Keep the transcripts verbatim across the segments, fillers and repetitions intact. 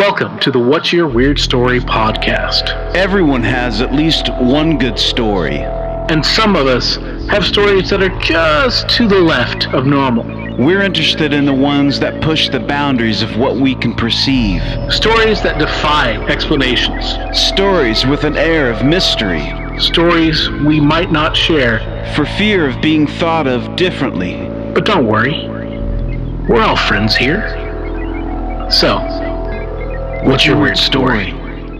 Welcome to the What's Your Weird Story podcast. Everyone has at least one good story. And some of us have stories that are just to the left of normal. We're interested in the ones that push the boundaries of what we can perceive. Stories that defy explanations. Stories with an air of mystery. Stories we might not share for fear of being thought of differently. But don't worry, we're all friends here. So, what's your weird story?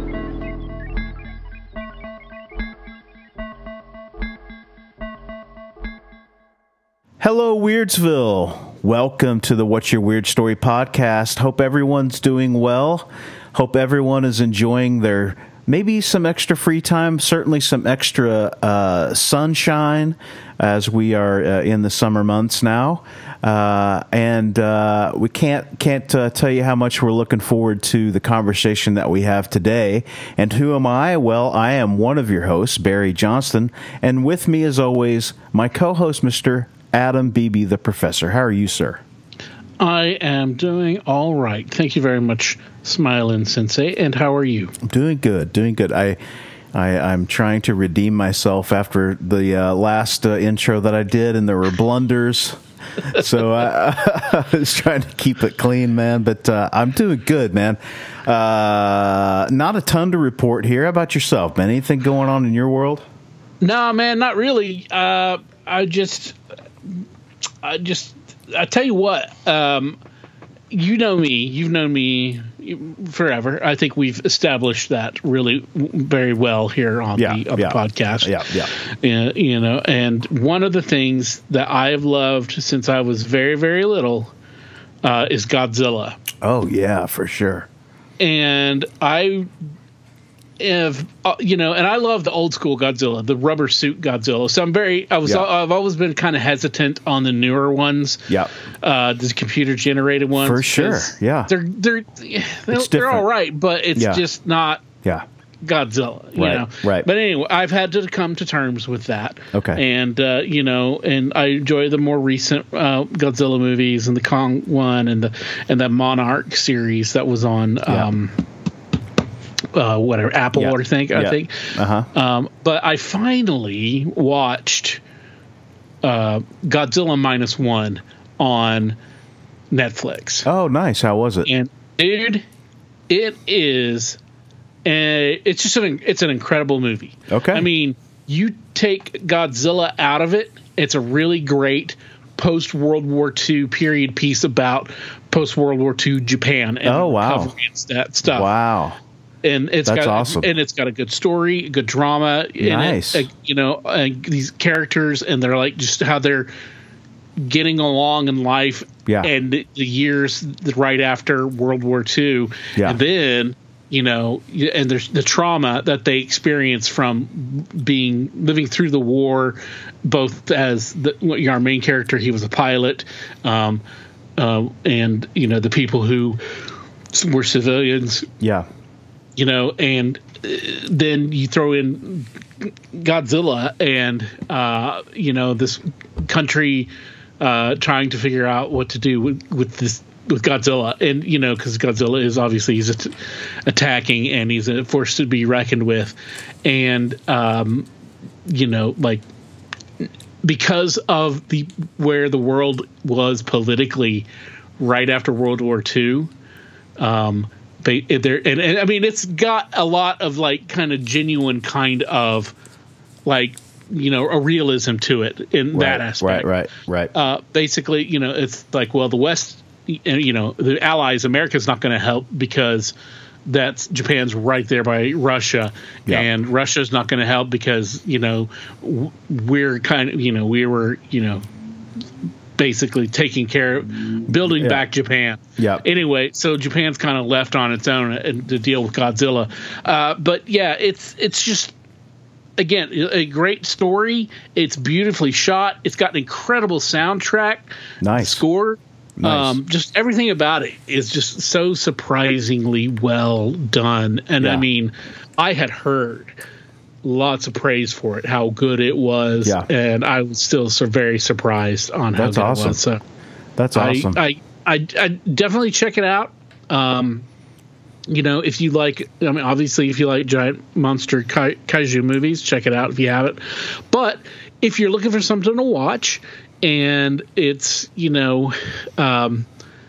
Hello, Weirdsville. Welcome to the What's Your Weird Story podcast. Hope everyone's doing well. Hope everyone is enjoying their maybe some extra free time, certainly some extra uh, sunshine as we are uh, in the summer months now. Uh, and uh, we can't can't uh, tell you how much we're looking forward to the conversation that we have today. And who am I? Well, I am one of your hosts, Barry Johnston, and with me, as always, my co-host, Mister Adam Beebe, the Professor. How are you, sir? I am doing all right. Thank you very much, Smiling Sensei. And how are you? I'm doing good, doing good. I, I, I'm trying to redeem myself after the uh, last uh, intro that I did, and there were blunders. So I, I was trying to keep it clean, man. But uh, I'm doing good, man. Uh, not a ton to report here. How about yourself, man? Anything going on in your world? No, man, not really. Uh, I just, I just, I tell you what. Um, you know me. You've known me forever. I think we've established that really very well here on yeah, the on yeah, the podcast. Yeah, yeah. Uh, you know, and one of the things that I have loved since I was very, very little uh, is Godzilla. Oh yeah, for sure. And I have, uh, you know, and I love the old school Godzilla, the rubber suit Godzilla. So I'm very, I was, yeah. I've always been kind of hesitant on the newer ones. Yeah. Uh, the computer generated ones. For sure. Yeah. They're, they're, they're, they're all right, but it's yeah. just not yeah. Godzilla, you right, know? Right. But anyway, I've had to come to terms with that. Okay. And, uh, you know, and I enjoy the more recent uh, Godzilla movies and the Kong one and the, and the Monarch series that was on, yeah. um, Uh, whatever Apple yeah. or think I yeah. think, uh-huh. um, but I finally watched uh, Godzilla minus one on Netflix. Oh, nice! How was it? And dude, it is, a, it's just an it's an incredible movie. Okay, I mean, you take Godzilla out of it, it's a really great post World War Two period piece about post World War Two Japan. And oh wow, that stuff. Wow. And it's That's got awesome. and it's got a good story, a good drama. Nice. In it, uh, you know, uh, these characters and they're like just how they're getting along in life. Yeah. And the, the years right after World War Two. Yeah. And then, you know, and there's the trauma that they experience from being living through the war, both as the, our main character, he was a pilot, um, uh, and you know the people who were civilians. Yeah. You know, and then you throw in Godzilla and, uh, you know, this country uh, trying to figure out what to do with, with this with Godzilla. And, you know, because Godzilla is obviously he's at- attacking and he's a force to be reckoned with. And, um, you know, like because of the where the world was politically right after World War Two, um, They, there and, and I mean it's got a lot of like kind of genuine kind of like you know a realism to it in right, that aspect. Right, right, right. Uh, basically, you know, it's like well, the West, you know, the Allies, America's not going to help because that's Japan's right there by Russia, yeah. and Russia's not going to help because you know we're kind of you know we were you know. basically taking care of building yeah. back Japan. Yeah. Anyway, so Japan's kind of left on its own to deal with Godzilla. Uh, but yeah, it's it's just again a great story. It's beautifully shot. It's got an incredible soundtrack. Nice score. Nice. Um, just everything about it is just so surprisingly well done. And yeah. I mean, I had heard lots of praise for it, how good it was, yeah. and I was still so very surprised on how That's good awesome. it was. So That's awesome. I, I, I, I definitely check it out. Um, you know, if you like, I mean, obviously, if you like giant monster kai, kaiju movies, check it out if you haven't. But if you're looking for something to watch, and it's, you know, um,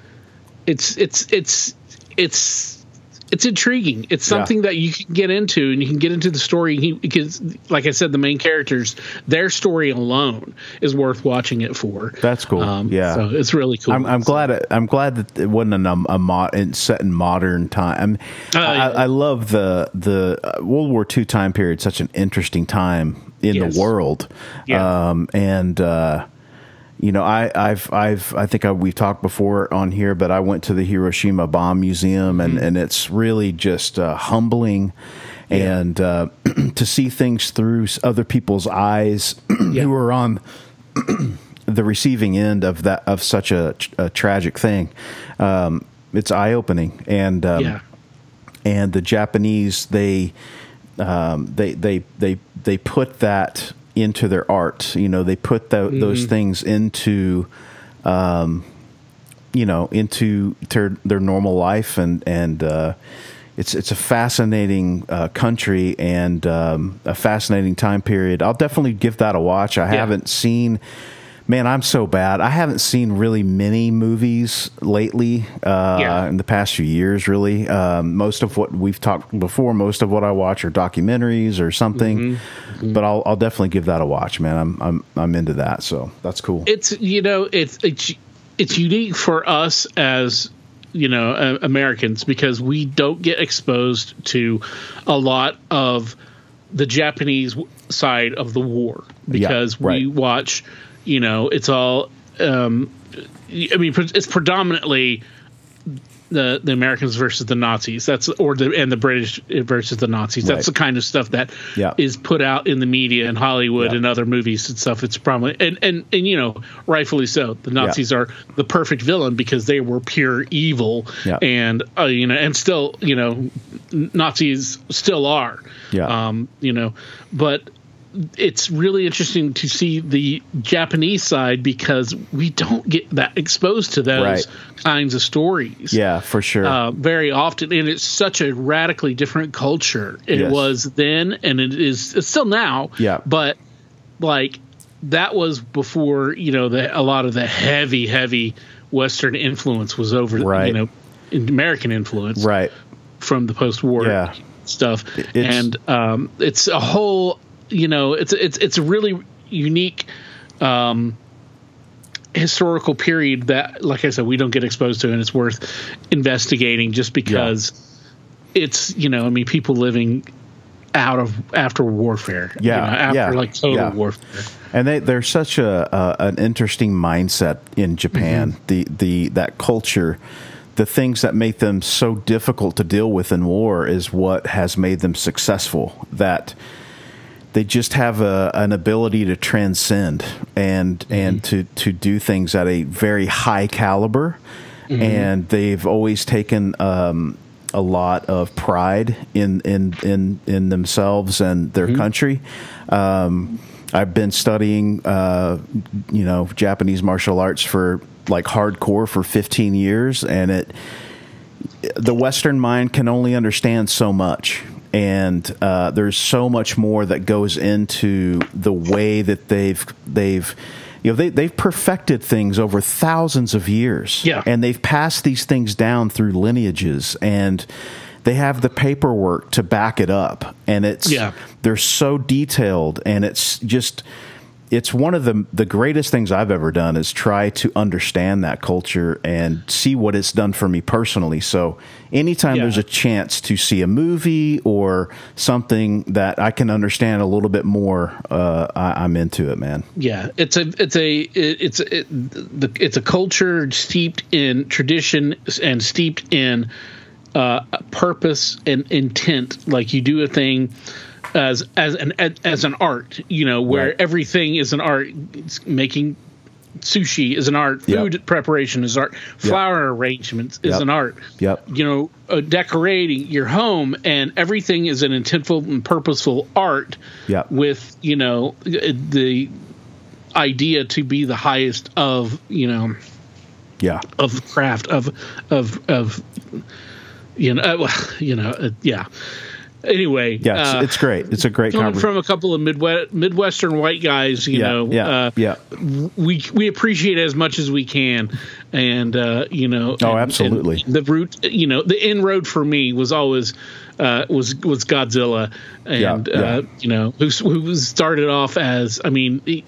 it's it's it's it's it's intriguing. It's something yeah. that you can get into, and you can get into the story. He, because, like I said, the main characters, their story alone is worth watching it for. That's cool. Um, yeah, so it's really cool. I'm, I'm so. glad. It, I'm glad that it wasn't a, a mod, set in modern time. Uh, I, yeah. I, I love the the uh, World War Two time period. Such an interesting time in yes. the world. Yeah. Um, and uh, you know, I, I've, I've, I think I, we've talked before on here, but I went to the Hiroshima Bomb Museum, and, mm-hmm. and it's really just uh, humbling, yeah. and uh, to see things through other people's eyes yeah. who are on the receiving end of that, of such a, a tragic thing. Um, it's eye opening, and um, yeah. and the Japanese, they, um, they, they, they, they put that into their art. You know, they put the, mm-hmm. those things into, um, you know, into their, their normal life, and and uh, it's it's a fascinating uh, country, and um, a fascinating time period. I'll definitely give that a watch. I yeah. haven't seen. Man, I'm so bad. I haven't seen really many movies lately uh, yeah. in the past few years, really. Um, most of what we've talked before, most of what I watch are documentaries or something. Mm-hmm. Mm-hmm. But I'll, I'll definitely give that a watch, man. I'm I'm I'm into that, so that's cool. It's, you know, it's it's it's unique for us as, you know, uh, Americans, because we don't get exposed to a lot of the Japanese side of the war, because yeah, right. we watch. You know, it's all. Um, I mean, it's predominantly the the Americans versus the Nazis. That's or the and the British versus the Nazis. That's right. the kind of stuff that yeah. is put out in the media and Hollywood yeah. and other movies and stuff. It's probably and and, and you know, rightfully so. The Nazis yeah. are the perfect villain because they were pure evil, yeah. and uh, you know, and still, you know, Nazis still are. Yeah. Um, you know, but. It's really interesting to see the Japanese side, because we don't get that exposed to those right. kinds of stories. Yeah, for sure. Uh, very often. And it's such a radically different culture. It yes. was then, and it is it's still now. Yeah. But like that was before, you know, the, a lot of the heavy, heavy Western influence was over, right. you know, American influence right. from the post-war yeah. stuff. It's, and um, it's a whole... You know, it's it's it's a really unique um, historical period that, like I said, we don't get exposed to, and it's worth investigating just because yeah. it's, you know, I mean, people living out of after warfare, yeah, you know, after yeah. like total yeah. warfare, and they they're such a uh, an interesting mindset in Japan. Mm-hmm. The the that culture. The things that make them so difficult to deal with in war is what has made them successful. That they just have a, an ability to transcend and mm-hmm. and to, to do things at a very high caliber. Mm-hmm. And they've always taken um, a lot of pride in in, in, in themselves and their mm-hmm. country. Um, I've been studying, uh, you know, Japanese martial arts for like hardcore for fifteen years, and it the Western mind can only understand so much. And uh, there's so much more that goes into the way that they've they've you know they they've perfected things over thousands of years. Yeah. And they've passed these things down through lineages, and they have the paperwork to back it up. And it's yeah. they're so detailed, and it's just it's one of the the greatest things I've ever done is try to understand that culture and see what it's done for me personally. So anytime yeah. there's a chance to see a movie or something that I can understand a little bit more, uh, I, I'm into it, man. Yeah, it's a it's a it's a, it, the it's a culture steeped in tradition and steeped in uh, purpose and intent. Like you do a thing as as an as an art, you know, where right. everything is an art. It's making sushi is an art. Food yep. preparation is art. Flower yep. arrangements is yep. an art. Yep. You know, uh, decorating your home, and everything is an intentful and purposeful art. Yep. With, you know, the idea to be the highest of, you know, yeah, of craft of of of you know, uh, well, you know, uh, yeah. Anyway, Yeah, it's, uh, it's great. It's a great coming conversation. from a couple of Midwest, Midwestern white guys, you Yeah, know, yeah, uh, yeah. we we appreciate it as much as we can, and uh, you know, Oh, and- absolutely. and the route, you know, the inroad for me was always uh, was was Godzilla, and Yeah, yeah. Uh, you know, who, who was started off as, I mean, he-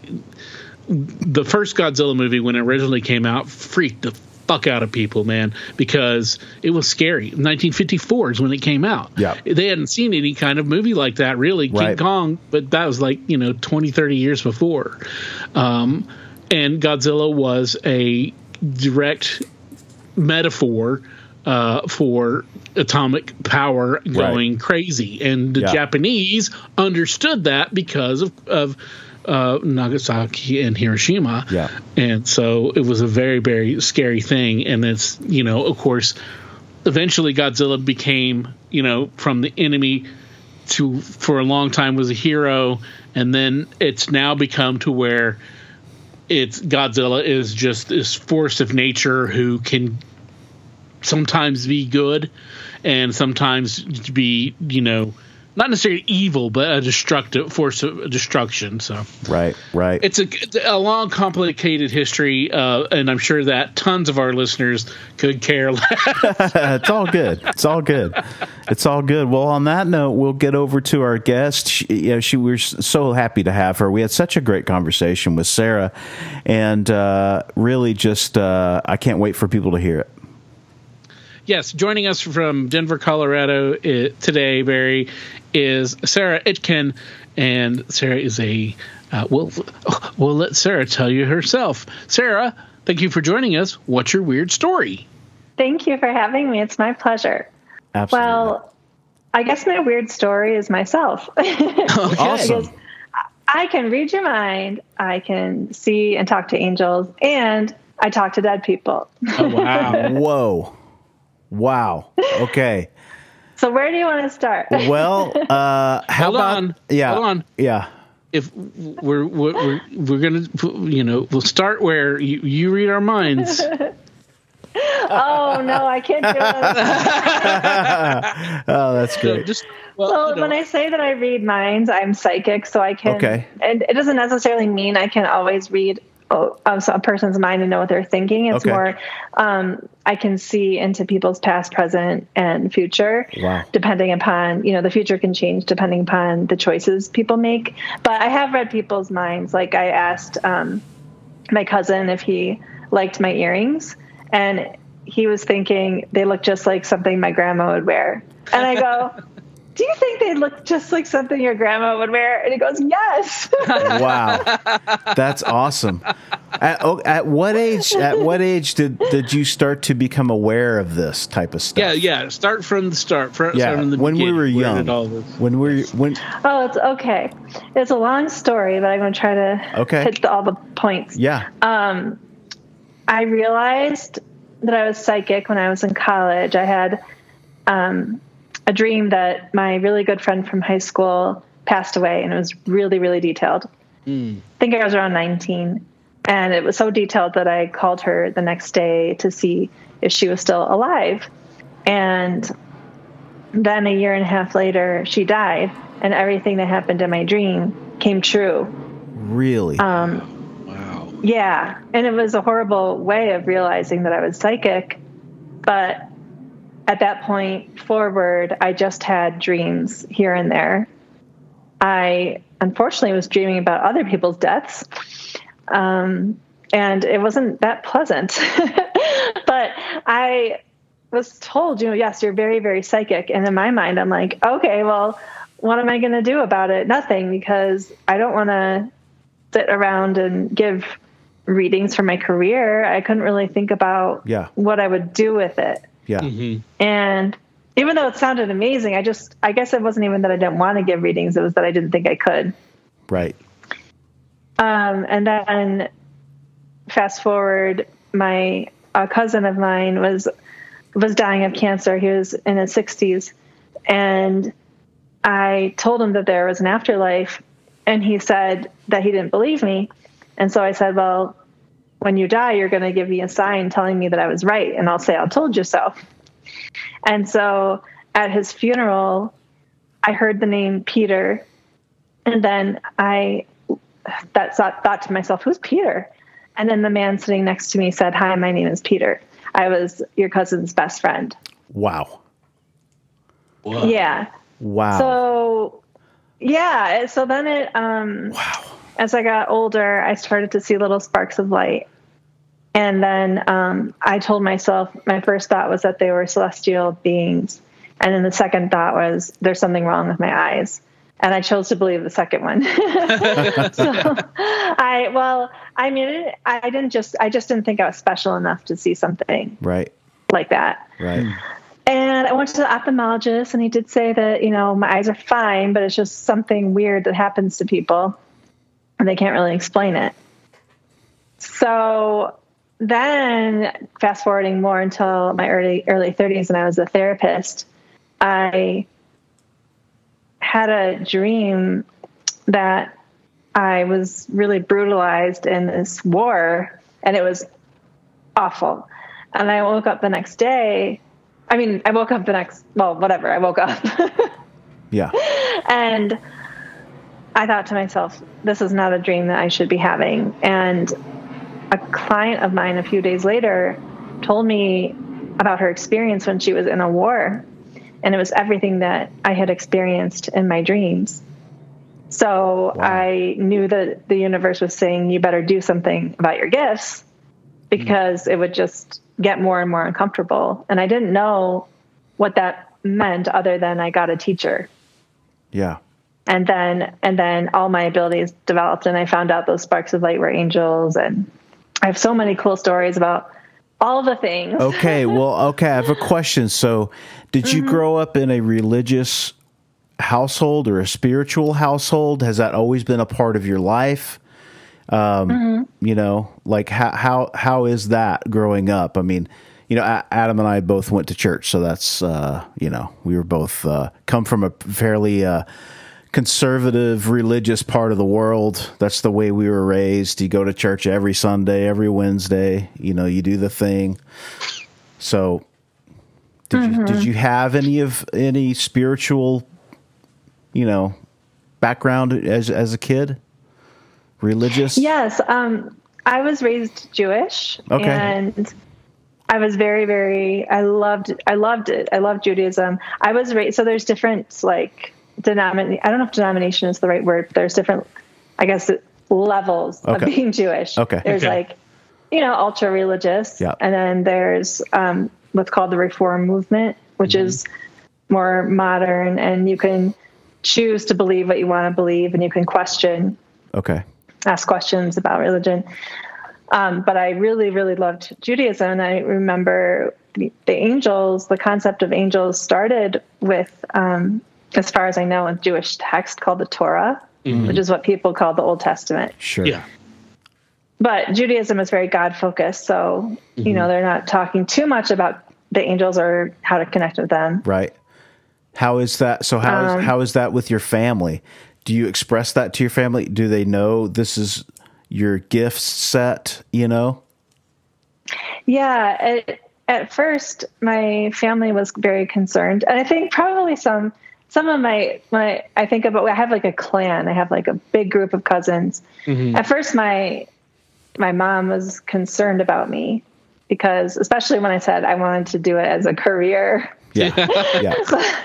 the first Godzilla movie when it originally came out freaked the fuck out of people, man, because it was scary. nineteen fifty-four is when it came out. Yeah. They hadn't seen any kind of movie like that, really. King Right. Kong, but that was like, you know, twenty, thirty years before. Um, and Godzilla was a direct metaphor uh, for atomic power going crazy. And the Yeah. Japanese understood that because of, of uh, Nagasaki and Hiroshima. Yeah. And so it was a very, very scary thing. And it's, you know, of course, eventually Godzilla became, you know, from the enemy to, for a long time, was a hero. And then it's now become to where it's Godzilla is just this force of nature who can sometimes be good and sometimes be, you know, not necessarily evil, but a destructive force of destruction. So Right, right. it's a, it's a long, complicated history, uh, and I'm sure that tons of our listeners could care less. It's all good. It's all good. It's all good. Well, on that note, we'll get over to our guest. She, you know, she we we're so happy to have her. We had such a great conversation with Sarah, and uh, really just uh, I can't wait for people to hear it. Yes, joining us from Denver, Colorado uh, today, Barry, is Sarah Itkin, and Sarah is a uh, well. We'll let Sarah tell you herself. Sarah, thank you for joining us. What's your weird story? Thank you for having me. It's my pleasure. Absolutely. Well, I guess my weird story is myself. Awesome. Because I can read your mind. I can see and talk to angels, and I talk to dead people. Oh wow! Whoa. Wow. Okay. So where do you want to start? Well, uh, how Hold about on. yeah, Hold on. yeah. If we're we're we're, we're gonna, you know, we'll start where you, you read our minds. Oh no, I can't do it. Oh, that's So great. just well, Well, you know, when I say that I read minds, I'm psychic, so I can. Okay. And it doesn't necessarily mean I can always read oh, of a person's mind and know what they're thinking. It's Okay. more um, I can see into people's past, present, and future. Wow. Depending upon, you know, the future can change depending upon the choices people make. But I have read people's minds. Like I asked um, my cousin if he liked my earrings, and he was thinking they look just like something my grandma would wear. And I go, do you think they look just like something your grandma would wear? And he goes, yes. Wow. That's awesome. At, oh, at what age at what age did, did you start to become aware of this type of stuff? yeah, yeah. Start from the start. From, Yeah, from the when we beginning. were Where young. did all this- When we when Oh, it's okay. It's a long story, but I'm going to try to Okay. hit the, all the points. yeah. Um, I realized that I was psychic when I was in college. I had um, a dream that my really good friend from high school passed away, and it was really, really detailed. I think I was around nineteen, and it was so detailed that I called her the next day to see if she was still alive. And then a year and a half later, she died, and everything that happened in my dream came true. Really? Um, Wow. Yeah, and it was a horrible way of realizing that I was psychic. But at that point forward, I just had dreams here and there. I unfortunately was dreaming about other people's deaths, um, and it wasn't that pleasant. But I was told, you know, yes, you're very, very psychic. And in my mind, I'm like, okay, well, what am I going to do about it? Nothing, because I don't want to sit around and give readings for my career. I couldn't really think about Yeah. what I would do with it. yeah. Mm-hmm. And even though it sounded amazing, I just, I guess it wasn't even that I didn't want to give readings. It was that I didn't think I could. Right. Um, and then fast forward, my a cousin of mine was, was dying of cancer. He was in his sixties. And I told him that there was an afterlife, and he said that he didn't believe me. And so I said, well, when you die, you're going to give me a sign telling me that I was right. And I'll say, I told you so. And so at his funeral, I heard the name Peter. And then I that thought, thought to myself, who's Peter? And then the man sitting next to me said, hi, my name is Peter. I was your cousin's best friend. Wow. Whoa. Yeah. Wow. So, yeah. So then it, um, wow. as I got older, I started to see little sparks of light. And then um, I told myself, my first thought was that they were celestial beings. And then the second thought was, there's something wrong with my eyes. And I chose to believe the second one. so I, well, I mean, I didn't just, I just didn't think I was special enough to see something right. like that. Right. And I went to the ophthalmologist, and he did say that, you know, my eyes are fine, but it's just something weird that happens to people and they can't really explain it. So then fast forwarding more until my early, early thirties, and I was a therapist, I had a dream that I was really brutalized in this war, and it was awful. And I woke up the next day. I mean, I woke up the next, well, whatever. I woke up. Yeah. And I thought to myself, this is not a dream that I should be having. And a client of mine a few days later told me about her experience when she was in a war. And it was everything that I had experienced in my dreams. So wow. I knew that the universe was saying, you better do something about your gifts, because mm. it would just get more and more uncomfortable. And I didn't know what that meant other than I got a teacher. Yeah. And then, and then all my abilities developed, and I found out those sparks of light were angels. And I have so many cool stories about all the things. Okay. Well, okay. I have a question. So did you mm-hmm. grow up in a religious household or a spiritual household? Has that always been a part of your life? Um, mm-hmm. You know, like how, how, how is that growing up? I mean, you know, a- Adam and I both went to church, so that's, uh, you know, we were both, uh, come from a fairly, uh, conservative religious part of the world. That's the way we were raised. You go to church every Sunday, every Wednesday, you know, you do the thing. So did mm-hmm. you, did you have any of any spiritual, you know, background as, as a kid? Religious? Yes. Um, I was raised Jewish. Okay. And I was very, very, I loved, I loved it. I loved Judaism. I was raised, so there's different, like, denomin I don't know if denomination is the right word, but there's different, I guess, levels okay. of being Jewish. Okay. There's okay. like, you know, ultra religious. Yeah. And then there's um, what's called the Reform movement, which mm-hmm. is more modern, and you can choose to believe what you want to believe, and you can question, okay, ask questions about religion. Um, but I really, really loved Judaism. And I remember the, the angels, the concept of angels started with, um, as far as I know, a Jewish text called the Torah, mm-hmm. which is what people call the Old Testament. Sure. Yeah. But Judaism is very God-focused, so, mm-hmm. you know, they're not talking too much about the angels or how to connect with them. Right. How is that? So how um, is, how is that with your family? Do you express that to your family? Do they know this is your gift set, you know? Yeah. At, at first, my family was very concerned. And I think probably some... Some of my, my, I think about, I have like a clan. I have like a big group of cousins. Mm-hmm. At first, my, my mom was concerned about me because, especially when I said I wanted to do it as a career. Yeah. yeah.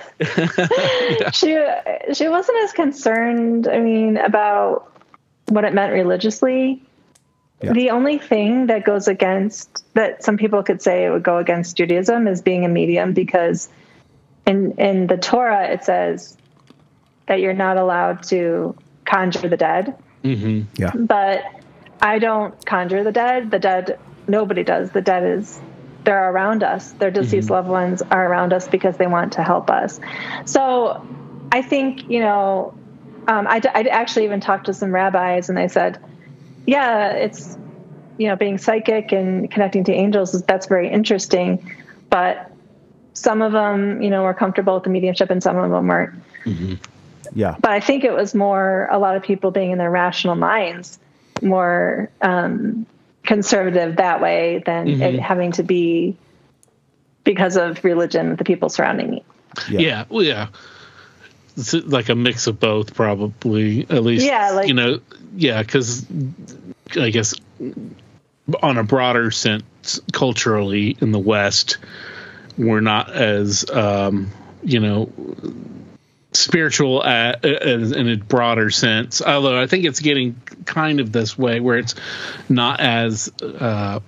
yeah. She, she wasn't as concerned, I mean, about what it meant religiously. Yeah. The only thing that goes against, that some people could say it would go against Judaism, is being a medium, because In in the Torah, it says that you're not allowed to conjure the dead. Mm-hmm. Yeah. But I don't conjure the dead. The dead, nobody does. The dead is, they're around us. Their deceased mm-hmm. loved ones are around us because they want to help us. So I think, you know, um, I, I actually even talked to some rabbis, and they said, yeah, it's, you know, being psychic and connecting to angels, that's very interesting. But some of them, you know, were comfortable with the mediumship, and some of them weren't. Mm-hmm. Yeah. But I think it was more a lot of people being in their rational minds, more um, conservative that way than mm-hmm. it having to be because of religion, the people surrounding me. Yeah. Yeah, well, yeah. It's like a mix of both, probably. At least, Yeah, like- you know, yeah, because I guess on a broader sense, culturally in the West, we're not as, um, you know, spiritual at, as in a broader sense. Although I think it's getting kind of this way where it's not as uh,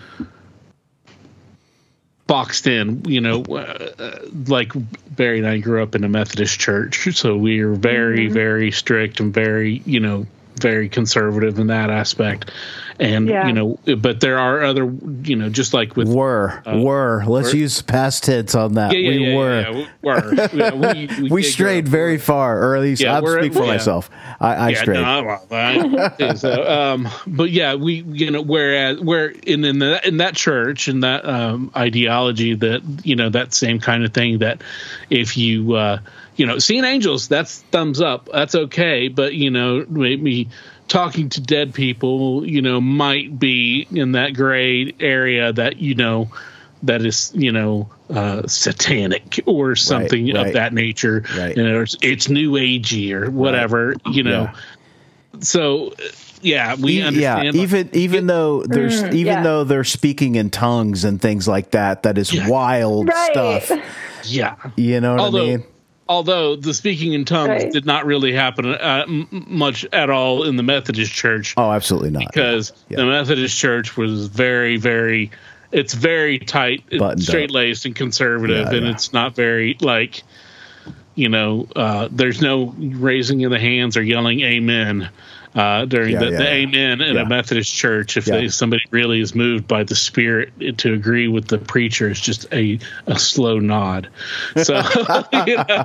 boxed in, you know, uh, like Barry and I grew up in a Methodist church, so we are very, mm-hmm. very strict and very, you know, very conservative in that aspect. And, yeah. you know, but there are other, you know, just like with... Were. Uh, were. Let's were. use past tense on that. Yeah, yeah, we yeah, were. Yeah, yeah, were. yeah, we we, we strayed very far, or at least yeah, I'm speaking for yeah. myself. I, I yeah, strayed. No, I, so, um, but yeah, we, you know, whereas, where in, in, the, in that church and that um, ideology that, you know, that same kind of thing that if you... Uh, you know, seeing angels, that's thumbs up. That's okay. But, you know, maybe talking to dead people, you know, might be in that gray area that, you know, that is, you know, uh, satanic or something right, right. of that nature. Right. You know, it's, it's new agey or whatever, right. you know. Yeah. So, yeah, we understand. Yeah, even even it, though there's mm, even yeah. though they're speaking in tongues and things like that, that is yeah. wild right. stuff. Yeah. You know what Although, I mean? Although the speaking in tongues right. did not really happen uh, m- much at all in the Methodist Church. Oh, absolutely not. Because yeah. the Methodist Church was very, very, it's very tight, straight-laced and conservative, yeah, and yeah. it's not very, like, you know, uh, there's no raising of the hands or yelling amen uh, during yeah, the, yeah, the yeah. amen in yeah. a Methodist church. If, yeah. they, if somebody really is moved by the Spirit to agree with the preacher, it's just a, a slow nod. So, you know.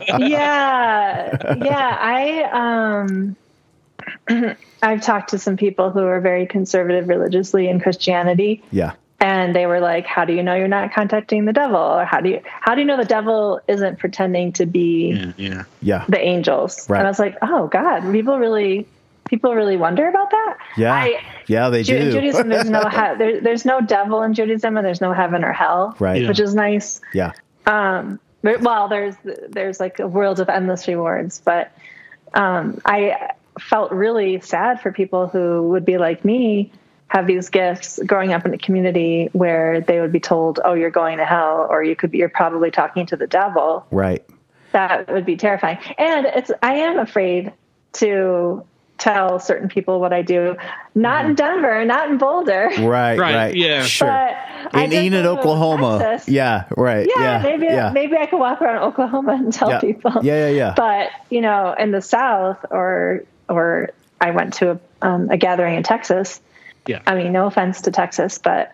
yeah, yeah. I um, I've talked to some people who are very conservative religiously in Christianity. Yeah. And they were like, how do you know you're not contacting the devil? Or how do you how do you know the devil isn't pretending to be yeah, yeah. Yeah. the angels? Right. And I was like, oh God, people really people really wonder about that? Yeah. I, yeah, they Ju- do. In Judaism, there's no he- there, there's no devil in Judaism, and there's no heaven or hell. Right. Yeah. Which is nice. Yeah. Um well there's there's like a world of endless rewards, but um I felt really sad for people who would be like me, have these gifts growing up in a community where they would be told, oh, you're going to hell, or you could be, you're probably talking to the devil. Right. That would be terrifying. And it's, I am afraid to tell certain people what I do, not in Denver, not in Boulder. Right. Right. Right. Yeah. Sure. But in Enid, Oklahoma. Texas. Yeah. Right. Yeah. yeah maybe, yeah. maybe I could walk around Oklahoma and tell yeah. people. Yeah. Yeah. Yeah. But, you know, in the South, or, or I went to a, um, a gathering in Texas. Yeah. I mean, no offense to Texas, but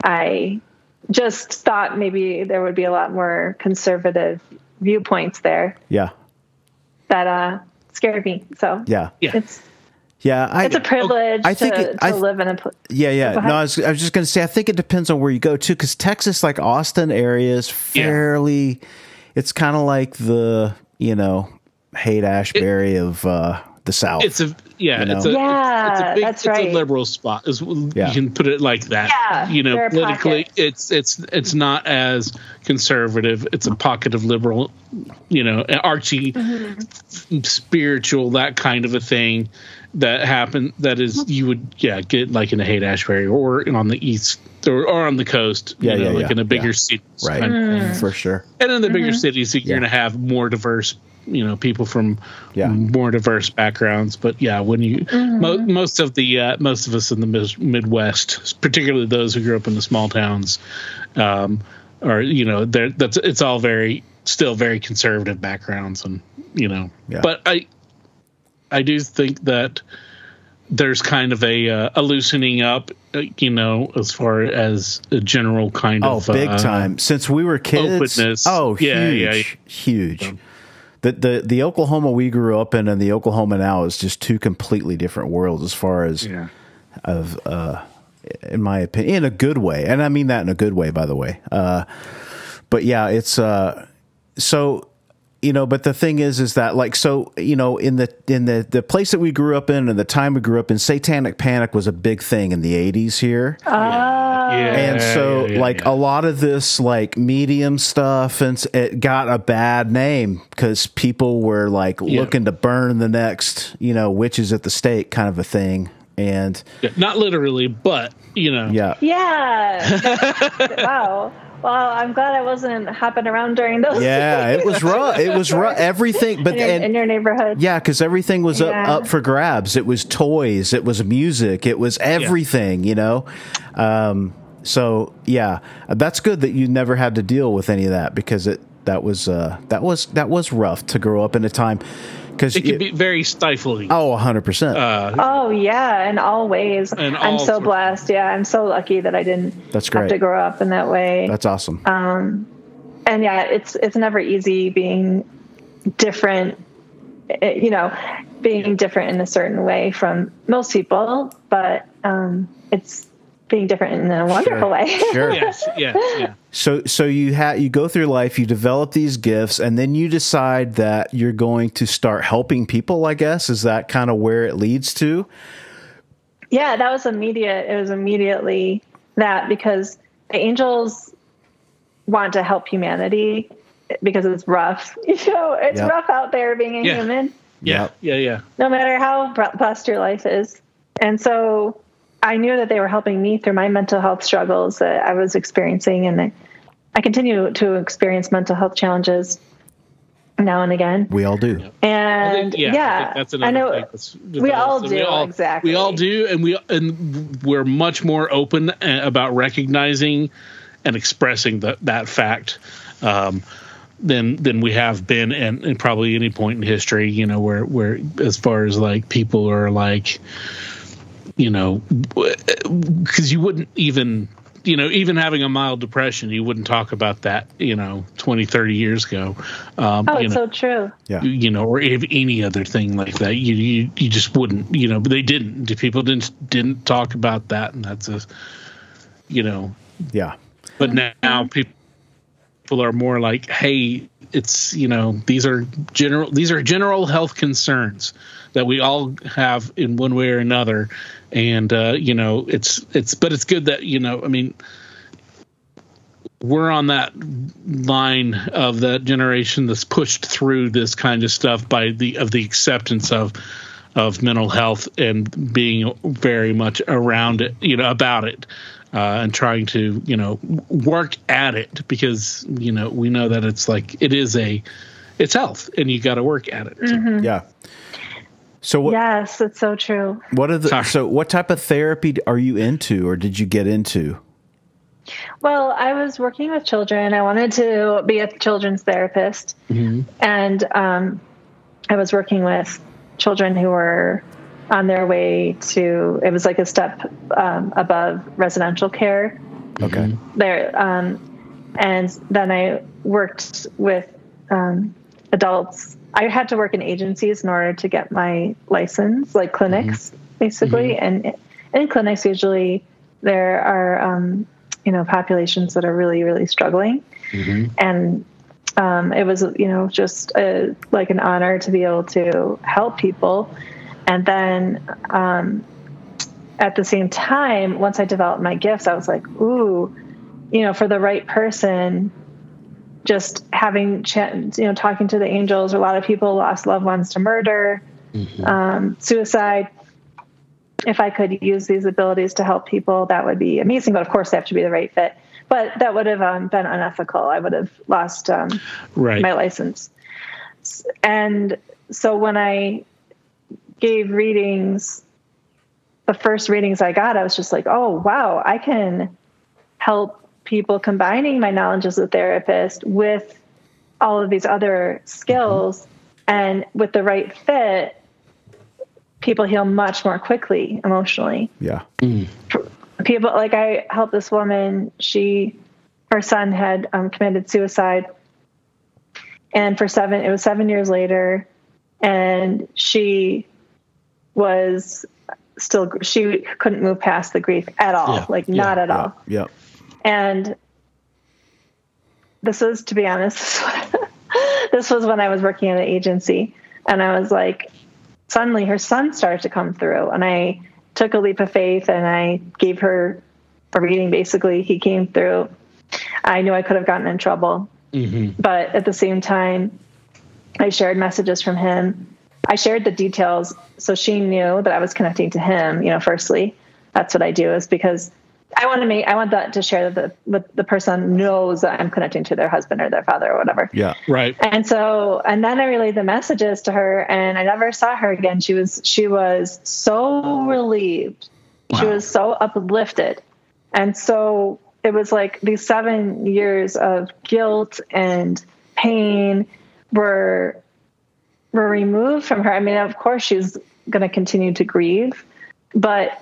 I just thought maybe there would be a lot more conservative viewpoints there. Yeah. That uh, scared me. So yeah, yeah. it's yeah, I, it's a privilege I think to, it, I, to live in a place. Yeah, yeah. No, I was, I was just going to say, I think it depends on where you go too, because Texas, like Austin area, is fairly. Yeah. It's kind of like the you know Haight-Ashbury it, of uh, the South. It's a yeah, you know? it's a yeah, it's, it's a big, that's it's right. a liberal spot. Is, yeah. You can put it like that. Yeah, you know, politically, pockets. it's it's it's not as conservative. It's a pocket of liberal, you know, Archie, mm-hmm. spiritual, that kind of a thing that happened. That is, you would yeah get like in the Haight-Ashbury or on the east or, or on the coast. Yeah, you know, yeah, like yeah. in a bigger yeah. city, right? Kind of mm. For sure. And in the bigger mm-hmm. cities, you're yeah. going to have more diverse. You know, people from yeah. more diverse backgrounds, but yeah, when you mm-hmm. mo- most of the uh, most of us in the mis- Midwest, particularly those who grew up in the small towns, um, are you know, they're, that's it's all very still very conservative backgrounds, and you know, yeah. but I I do think that there's kind of a uh, a loosening up, uh, you know, as far as a general kind oh, of big uh, time. Since we were kids, openness. oh, yeah, huge, yeah, huge. Yeah. The, the the Oklahoma we grew up in and the Oklahoma now is just two completely different worlds as far as yeah. of uh, in my opinion, in a good way, and I mean that in a good way, by the way. Uh, but yeah, it's uh, so you know. But the thing is, is that like so you know in the in the the place that we grew up in and the time we grew up in, Satanic Panic was a big thing in the eighties here. Oh, And so, yeah, yeah, like, yeah. a lot of this, like, medium stuff, and s- it got a bad name because people were, like, Yeah. looking to burn the next, you know, witches at the stake kind of a thing. And, Yeah, not literally, but you know. yeah. Yeah. Wow. Well, I'm glad I wasn't hopping around during those. Yeah, it was rough. It was rough. Everything, but in your, and, in your neighborhood. yeah, because everything was Yeah. up, up for grabs. It was toys, it was music, it was everything, you know? Um, so yeah, that's good that you never had to deal with any of that because it, that was, uh, that was, that was rough to grow up in a time. Cause It can be very stifling. oh, a hundred percent. Uh, Oh yeah, in all ways. In I'm all so sorts. blessed. Yeah, I'm so lucky that I didn't That's have great. to grow up in that way. That's awesome. Um, and yeah, it's it's never easy being different. eh, You know, being different in a certain way from most people, but um, it's being different in a wonderful way. Sure. yes, yeah, yeah. So, so you ha- you go through life, you develop these gifts, and then you decide that you're going to start helping people. I guess is that kind of where it leads to? Yeah, that was immediate. It was immediately that because the angels want to help humanity because it's rough. You know, it's Yep. rough out there being a Yeah. human, Yeah, Yep. yeah, yeah. no matter how br- blessed your life is. And so I knew that they were helping me through my mental health struggles that I was experiencing. And I, I continue to experience mental health challenges now and again. We all do. I And think- yeah, yeah, I think that's I another know thing that's we all developed. do, we all, exactly. We all do, and we and we're much more open uh, about recognizing and expressing that that fact um, than than we have been, and, and probably any point in history. You know, where where as far as like people are like, you know, because you wouldn't even. You know, even having a mild depression, you wouldn't talk about that, you know, twenty, thirty years ago. Um, Oh, you it's know, so true. Yeah. you know, or if any other thing like that, you, you you just wouldn't, you know. But they didn't. The people didn't didn't talk about that, and that's a, you know. Yeah. But now, now people people are more like, hey, it's you know, these are general these are general health concerns that we all have in one way or another, and uh, you know, it's it's but it's good that you know, I mean. We're on that line of that generation that's pushed through this kind of stuff by the of the acceptance of of mental health and being very much around it, you know, about it, uh, and trying to, you know, work at it because, you know, we know that it's like it is a it's health and you got to work at it. Mm-hmm. Yeah. So what? Yes, it's so true. What are the? Sorry. So what type of therapy are you into, or did you get into? Well, I was working with children. I wanted to be a children's therapist. Mm-hmm. And um, I was working with children who were on their way to, it was like a step um, above residential care Okay. there. Um, and then I worked with um, adults. I had to work in agencies in order to get my license, like clinics, basically. And and in clinics, usually there are, um, you know, populations that are really, really struggling. Mm-hmm. And um, it was, you know, just a, like an honor to be able to help people. And then um, at the same time, once I developed my gifts, I was like, ooh, you know, for the right person, just having, ch- you know, talking to the angels. A lot of people lost loved ones to murder, Mm-hmm. um, suicide. If I could use these abilities to help people, that would be amazing. But of course, they have to be the right fit. But that would have um, been unethical. I would have lost um, Right. my license. And so when I gave readings, the first readings I got, I was just like, oh, wow, I can help people combining my knowledge as a therapist with all of these other skills. And with the right fit, people heal much more quickly emotionally. Yeah. People, like I helped this woman, she, her son had um, committed suicide. And for seven, it was seven years later, and she was still, she couldn't move past the grief at all, Yeah. like not Yeah. at all. Yeah. And this was, to be honest, this was when I was working at an agency, and I was like, suddenly her son started to come through, and I took a leap of faith and I gave her for reading, basically. He came through. I knew I could have gotten in trouble. Mm-hmm. But at the same time, I shared messages from him. I shared the details so she knew that I was connecting to him, you know, firstly. That's what I do, is because I want to make, I want that to share that the, the, the person knows that I'm connecting to their husband or their father or whatever. Yeah. Right. And so, and then I relayed the messages to her, and I never saw her again. She was, she was so relieved. Wow. She was so uplifted. And so it was like these seven years of guilt and pain were, were removed from her. I mean, of course she's going to continue to grieve, but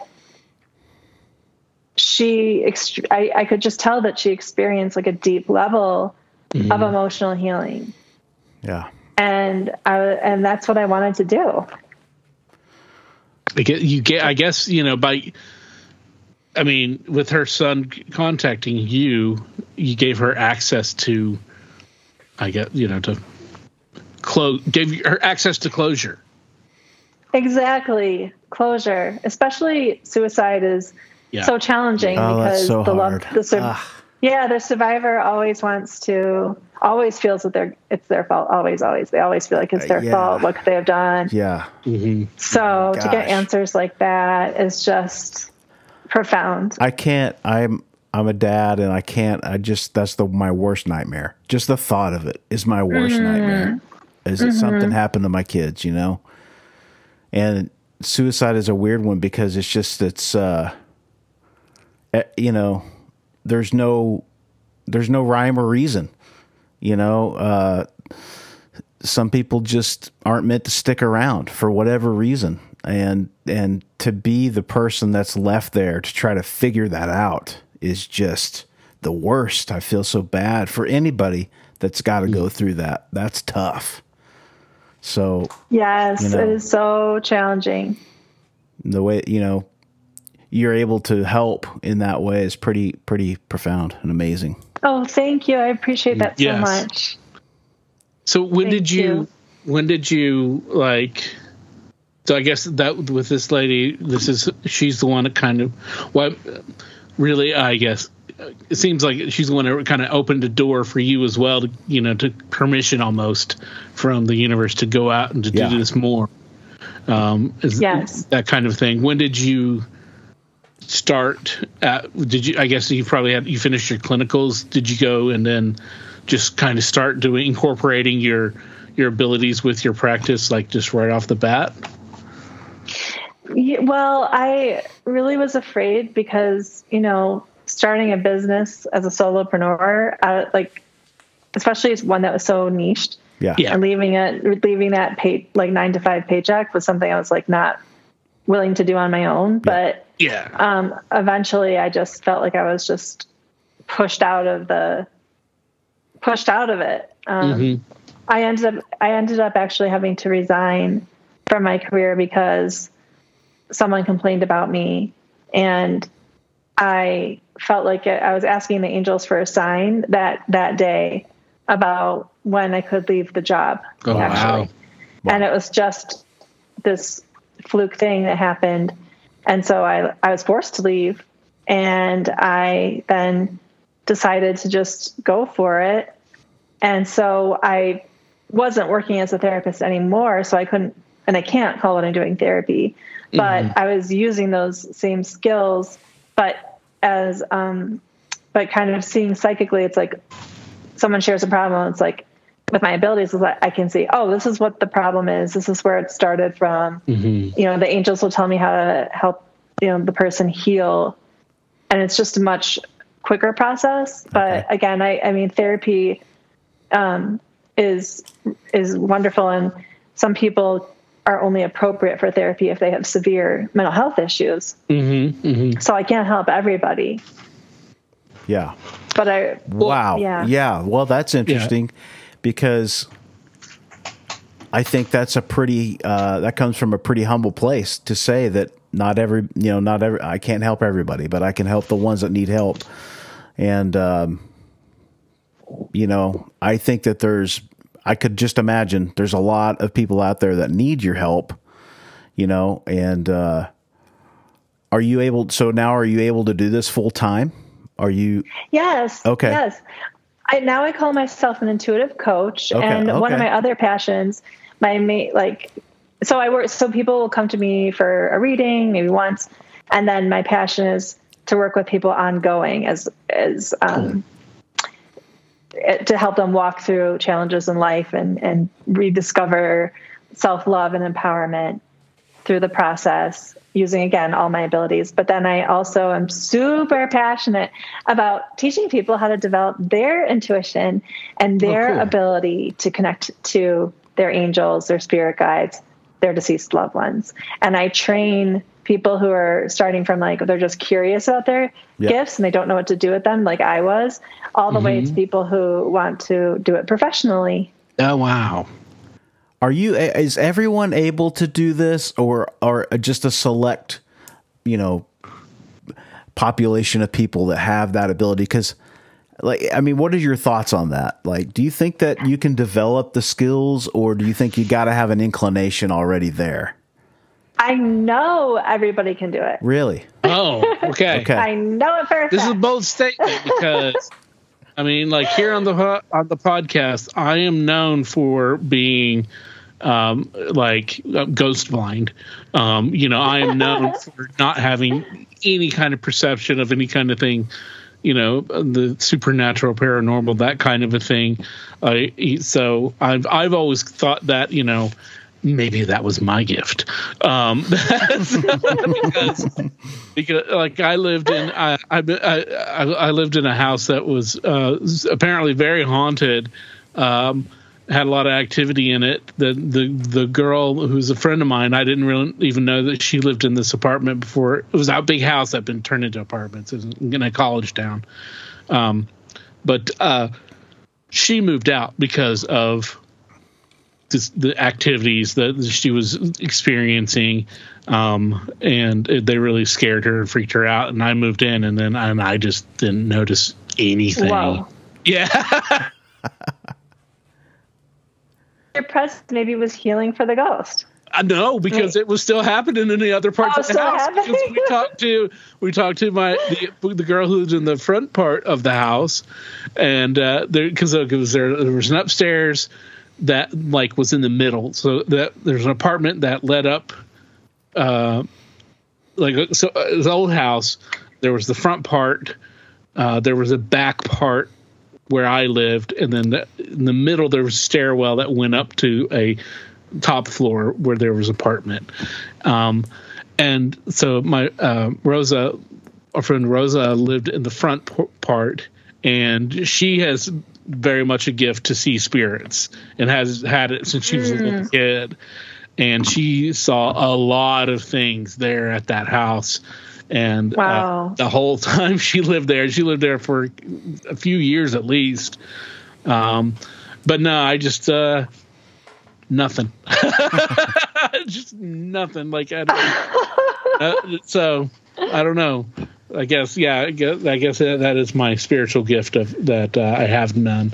she, I, I could just tell that she experienced like a deep level mm-hmm. of emotional healing. Yeah. And I, and that's what I wanted to do. I get, you get, I guess, you know, by, I mean, with her son contacting you, you gave her access to, I get, you know, to close, gave her access to closure. Exactly. Closure, especially suicide is yeah. so challenging oh, because so the hard. love, the sur- yeah, the survivor always wants to, always feels that they're, it's their fault. Always, always. They always feel like it's their uh, yeah. fault. What could they have done? Yeah. Mm-hmm. So Gosh. to get answers like that is just profound. I can't, I'm, I'm a dad and I can't, I just, that's the, my worst nightmare. Just the thought of it is my worst mm-hmm. nightmare. Is mm-hmm. that something happened to my kids, you know? And suicide is a weird one because it's just, it's, uh, you know, there's no, there's no rhyme or reason, you know, uh, some people just aren't meant to stick around for whatever reason. And, and to be the person that's left there to try to figure that out is just the worst. I feel so bad for anybody that's got to go through that. That's tough. So, yes, you know, it is so challenging. The way, you know, you're able to help in that way is pretty, pretty profound and amazing. Oh, thank you. I appreciate that so yes. much. So when thank did you, you, when did you like, so I guess that with this lady, this is, she's the one that kind of, well, really, I guess it seems like she's the one that kind of opened the door for you as well to, you know, to permission almost from the universe to go out and to yeah. do this more. Um, is, yes. That kind of thing. When did you start at, did you, I guess you probably had, you finished your clinicals. Did you go and then just kind of start doing, incorporating your, your abilities with your practice, like just right off the bat? Yeah, well, I really was afraid because, you know, starting a business as a solopreneur, uh, like, especially one that was so niched, yeah, yeah. and leaving it, leaving that pay, like nine to five paycheck was something I was like not willing to do on my own. But yeah, um, eventually, I just felt like I was just pushed out of the, pushed out of it. Um, mm-hmm. I ended up, I ended up actually having to resign from my career because someone complained about me, and I felt like I was asking the angels for a sign that that day about when I could leave the job. Oh, actually. Wow. Wow. And it was just this fluke thing that happened. And so I, I was forced to leave, and I then decided to just go for it. And so I wasn't working as a therapist anymore. So I couldn't, and I can't call it I'm doing therapy, but mm-hmm. I was using those same skills, but as, um, but kind of seeing psychically, it's like someone shares a problem. It's like with my abilities, is that I can see, oh, this is what the problem is. This is where it started from. Mm-hmm. You know, the angels will tell me how to help, you know, the person heal. And it's just a much quicker process. But okay. again, I, I mean, therapy, um, is, is wonderful. And some people are only appropriate for therapy if they have severe mental health issues. Mm-hmm, mm-hmm. So I can't help everybody. Yeah. But I, wow. Yeah. Yeah. Well, that's interesting yeah. because I think that's a pretty, uh, that comes from a pretty humble place to say that not every, you know, not every, I can't help everybody, but I can help the ones that need help. And, um, you know, I think that there's, I could just imagine there's a lot of people out there that need your help, you know, and, uh, are you able, so now are you able to do this full time? Are you? Yes. Okay. Yes. I, now I call myself an intuitive coach. Okay, and one of okay. my other passions, my mate, like, so I work, so people will come to me for a reading maybe once. And then my passion is to work with people ongoing as, as, um, cool. to help them walk through challenges in life and, and rediscover self-love and empowerment through the process, using, again, all my abilities. But then I also am super passionate about teaching people how to develop their intuition and their oh, cool. ability to connect to their angels, their spirit guides, their deceased loved ones. And I train people who are starting from, like, they're just curious about their yeah. gifts and they don't know what to do with them, like I was, all the mm-hmm. way to people who want to do it professionally. Oh, wow. Are you, is everyone able to do this, or, or just a select, you know, population of people that have that ability? Because, like, I mean, what are your thoughts on that? Like, do you think that you can develop the skills, or do you think you got to have an inclination already there? I know everybody can do it. Really? Oh, okay. okay. I know it for a fact. This is a bold statement because, I mean, like, here on the on the podcast, I am known for being um, like uh, ghost blind. Um, you know, I am known for not having any kind of perception of any kind of thing. You know, the supernatural, paranormal, that kind of a thing. Uh, so I've I've always thought that, you know, maybe that was my gift. Um, because, because like I lived in, I, I, I, I lived in a house that was uh, apparently very haunted, um, had a lot of activity in it. The, the, the girl who's a friend of mine, I didn't really even know that she lived in this apartment before. It was a big house that had been turned into apartments in a college town. Um, but uh, she moved out because of This, the activities that she was experiencing, um, and it, they really scared her and freaked her out. And I moved in, and then and I just didn't notice anything. Wow. Yeah. Your presence maybe was healing for the ghost. I know, because it was still happening in the other parts oh, of the still house. Happening? Because we talked to we talked to my the, the girl who's in the front part of the house, and uh, there because there was there, there was an upstairs that like was in the middle, so that there's an apartment that led up, uh, like so it was an old house. There was the front part, uh, there was a back part where I lived, and then the, in the middle there was a stairwell that went up to a top floor where there was apartment. Um, and so my uh, Rosa, our friend Rosa, lived in the front p- part, and she has very much a gift to see spirits and has had it since she was mm. a little kid. And she saw a lot of things there at that house. And wow. uh, the whole time she lived there, she lived there for a few years at least. Um, but no, I just, uh, nothing, just nothing. Like, I don't, uh, so I don't know. I guess, yeah, I guess, I guess that is my spiritual gift of that. Uh, I have none.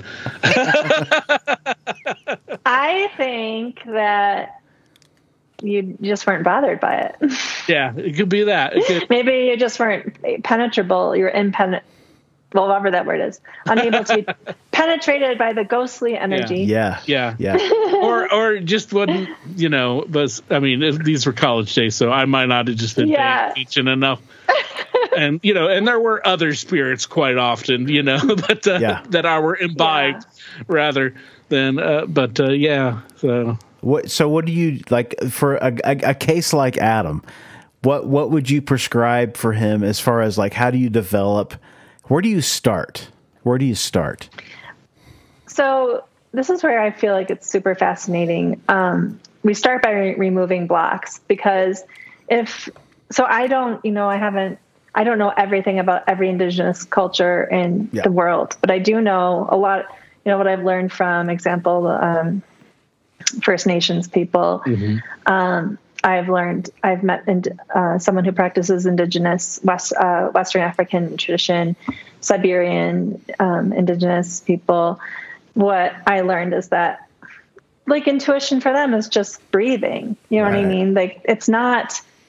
I think that you just weren't bothered by it. Yeah, it could be that. It could. Maybe you just weren't penetrable. You're impenetrable. Well, whatever that word is, unable to be penetrated by the ghostly energy. Yeah, yeah, yeah. yeah. or, or just wasn't, you know. But I mean, if these were college days, so I might not have just been yeah. paying attention enough. And you know, and there were other spirits quite often, you know, that uh, yeah. that I were imbibed yeah. rather than. Uh, but uh, yeah, so what? So what do you like for a, a, a case like Adam? What what would you prescribe for him as far as like how do you develop? Where do you start? Where do you start? So this is where I feel like it's super fascinating. Um, we start by re- removing blocks because if, so I don't, you know, I haven't, I don't know everything about every indigenous culture in yeah. the world, but I do know a lot, you know, what I've learned from example, um, First Nations people. Mm-hmm. Um, I've learned, I've met uh, someone who practices indigenous West, uh, Western African tradition, Siberian um, indigenous people. What I learned is that like intuition for them is just breathing. You know right. what I mean? Like it's not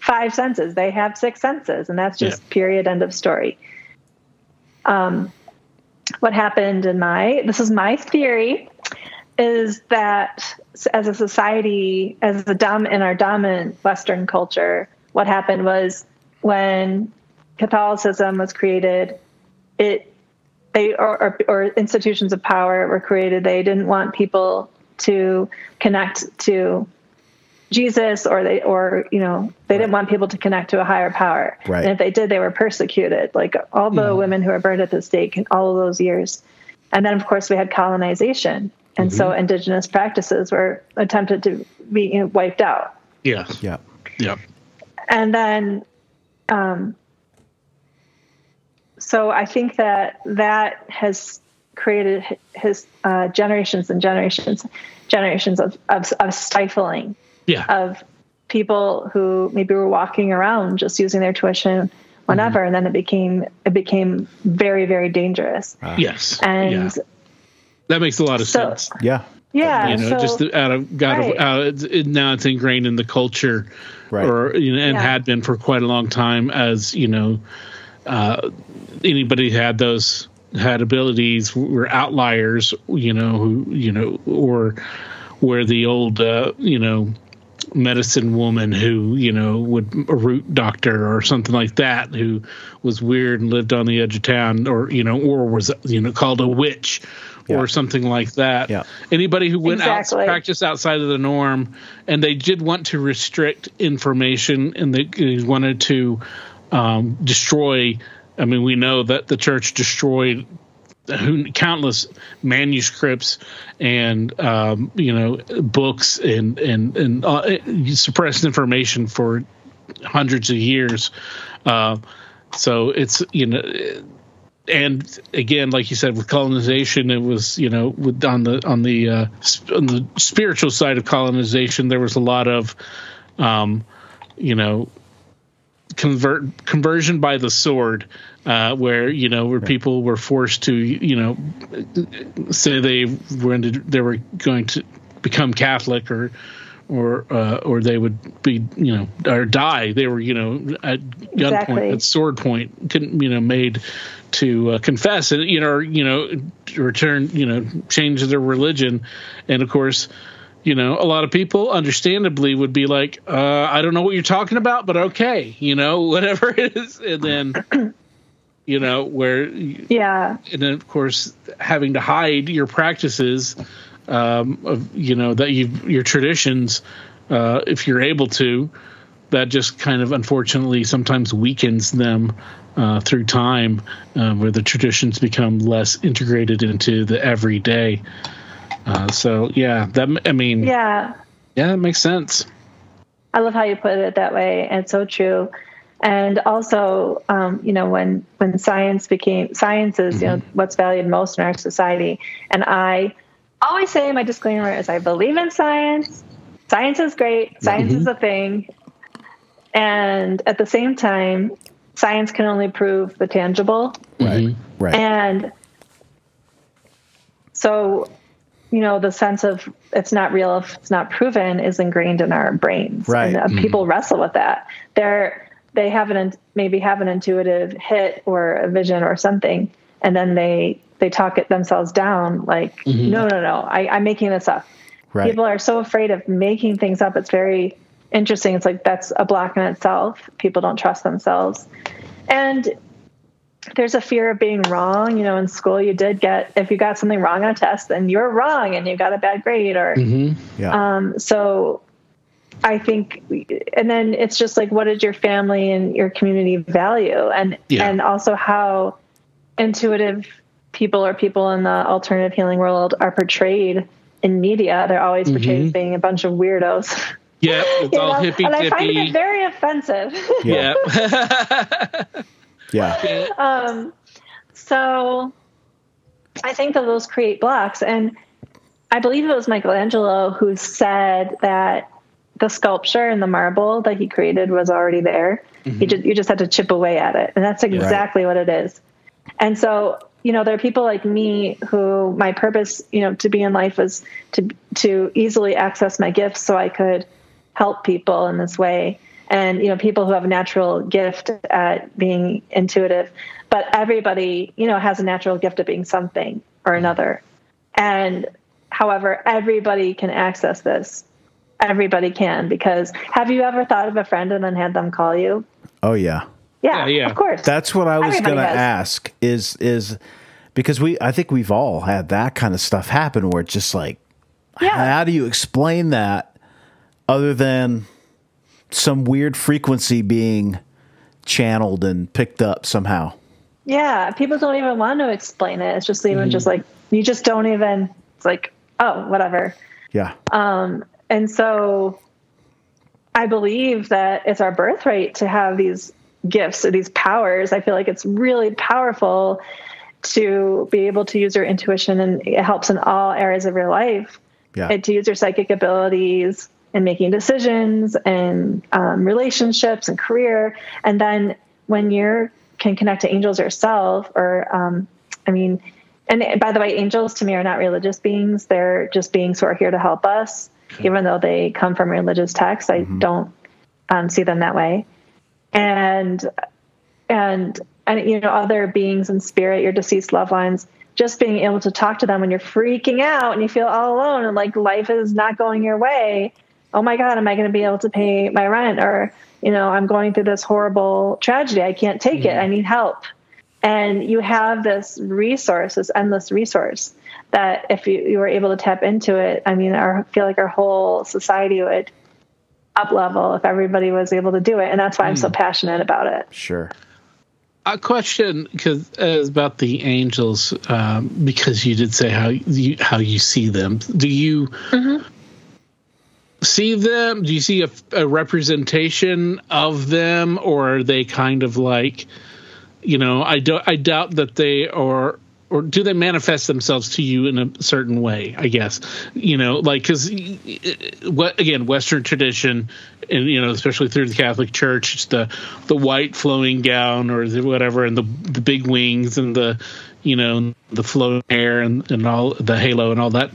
five senses. They have six senses, and that's just Yeah. period, end of story. Um, what happened in my, this is my theory, is that as a society, as a dom in our dominant Western culture, what happened was when Catholicism was created, it they or, or, or institutions of power were created. They didn't want people to connect to Jesus, or they or you know they didn't want people to connect to a higher power. Right. And if they did, they were persecuted. Like all the Mm-hmm. women who were burned at the stake in all of those years. And then, of course, we had colonization. And so indigenous practices were attempted to be you know, wiped out. Yeah. Yeah. Yeah. And then, um, so I think that that has created his uh, generations and generations, generations of, of, of stifling Yeah. of people who maybe were walking around just using their tuition whenever. And then it became, it became very, very dangerous. Yes. And yeah. That makes a lot of so- sense. Yeah. yeah, You know, so, just the, out of God Right. of out of, it, now it's ingrained in the culture, Right. or you know, and Yeah. had been for quite a long time. As you know, uh, anybody who had those had abilities were outliers. You know, who you know, or where the old uh, you know medicine woman who you know would a root doctor or something like that, who was weird and lived on the edge of town, or you know, or was you know called a witch. Yeah. Or something like that. Yeah. Anybody who went Exactly. out practice outside of the norm, and they did want to restrict information, and they, they wanted to um, destroy. I mean, we know that the church destroyed who, countless manuscripts and um, you know books and and and uh, suppressed information for hundreds of years. Uh, so it's you know. And again, like you said, with colonization, it was you know with on the on the uh, sp- on the spiritual side of colonization, there was a lot of um, you know convert conversion by the sword, uh, where you know where people were forced to you know say they were into, they were going to become Catholic or or uh, or they would be you know or die. They were you know at gunpoint, Exactly. at sword point, couldn't you know made to uh, confess and you know or, you know return you know change their religion. And of course you know a lot of people understandably would be like uh, I don't know what you're talking about, but okay, you know whatever it is. And then you know where yeah. and then of course having to hide your practices um, of you know that you your traditions uh, if you're able to, that just kind of unfortunately sometimes weakens them uh, through time, uh, where the traditions become less integrated into the everyday. Uh, so yeah, that I mean yeah, Yeah. that makes sense. I love how you put it that way. And it's so true. And also, um, you know, when, when science became science is, you know, what's valued most in our society. And I always say my disclaimer is I believe in science. Science is great. Science is a thing. And at the same time, science can only prove the tangible. Right. Right. And so, you know, the sense of it's not real if it's not proven is ingrained in our brains. Right. And uh, people wrestle with that. They're, they have an, maybe have an intuitive hit or a vision or something. And then they, they talk it themselves down like, no, no, no, I, I'm making this up. Right. People are so afraid of making things up. It's very interesting. It's like that's a block in itself. People don't trust themselves. And there's a fear of being wrong. You know, in school you did get, if you got something wrong on a test, then you're wrong and you got a bad grade or, Yeah. um, so I think, and then it's just like, what did your family and your community value? And, Yeah. and also how intuitive people or people in the alternative healing world are portrayed in media. They're always portrayed as being a bunch of weirdos. Yeah, it's You all know? hippy And I find it dippy. very offensive. Yeah. Yeah. Yeah. um, so I think that those create blocks. And I believe it was Michelangelo who said that the sculpture and the marble that he created was already there. You just, you just had to chip away at it. And that's exactly what it is. And so, you know, there are people like me who my purpose, you know, to be in life was to, to easily access my gifts so I could help people in this way. and, you know, people who have a natural gift at being intuitive, but everybody, you know, has a natural gift at being something or another. And however, everybody can access this. Everybody can, because have you ever thought of a friend and then had them call you? Oh yeah. Yeah, Yeah, yeah. of course. That's what I was Everybody going to has. ask is, is because we, I think we've all had that kind of stuff happen where it's just like, Yeah. how do you explain that other than some weird frequency being channeled and picked up somehow? Yeah, people don't even want to explain it. It's just even just like, you just don't even, it's like, oh, whatever. Yeah. Um, and so I believe that it's our birthright to have these gifts or these powers. I feel like it's really powerful to be able to use your intuition, and it helps in all areas of your life. Yeah. And to use your psychic abilities in making decisions and um, relationships and career. And then when you can connect to angels yourself, or, um, I mean, and by the way, angels to me are not religious beings. They're just beings who are here to help us. Even though they come from religious texts, I mm-hmm. don't um, see them that way. And, and, and, you know, other beings in spirit, your deceased loved ones, just being able to talk to them when you're freaking out and you feel all alone and like life is not going your way. Oh my God, am I going to be able to pay my rent? Or, you know, I'm going through this horrible tragedy. I can't take mm-hmm. it. I need help. And you have this resource, this endless resource that if you, you were able to tap into it, I mean, our, I feel like our whole society would up level if everybody was able to do it. And that's why mm. I'm so passionate about it. Sure. A question because uh, about the angels, um, because you did say how you how you see them. Do you mm-hmm. see them? Do you see a, a representation of them, or are they kind of like, you know, I do, I doubt that they are, or do they manifest themselves to you in a certain way? I guess, you know, like because what again, Western tradition. And, you know, especially through the Catholic Church, it's the the white flowing gown or the whatever, and the the big wings and the, you know, the flowing hair and, and all the halo and all that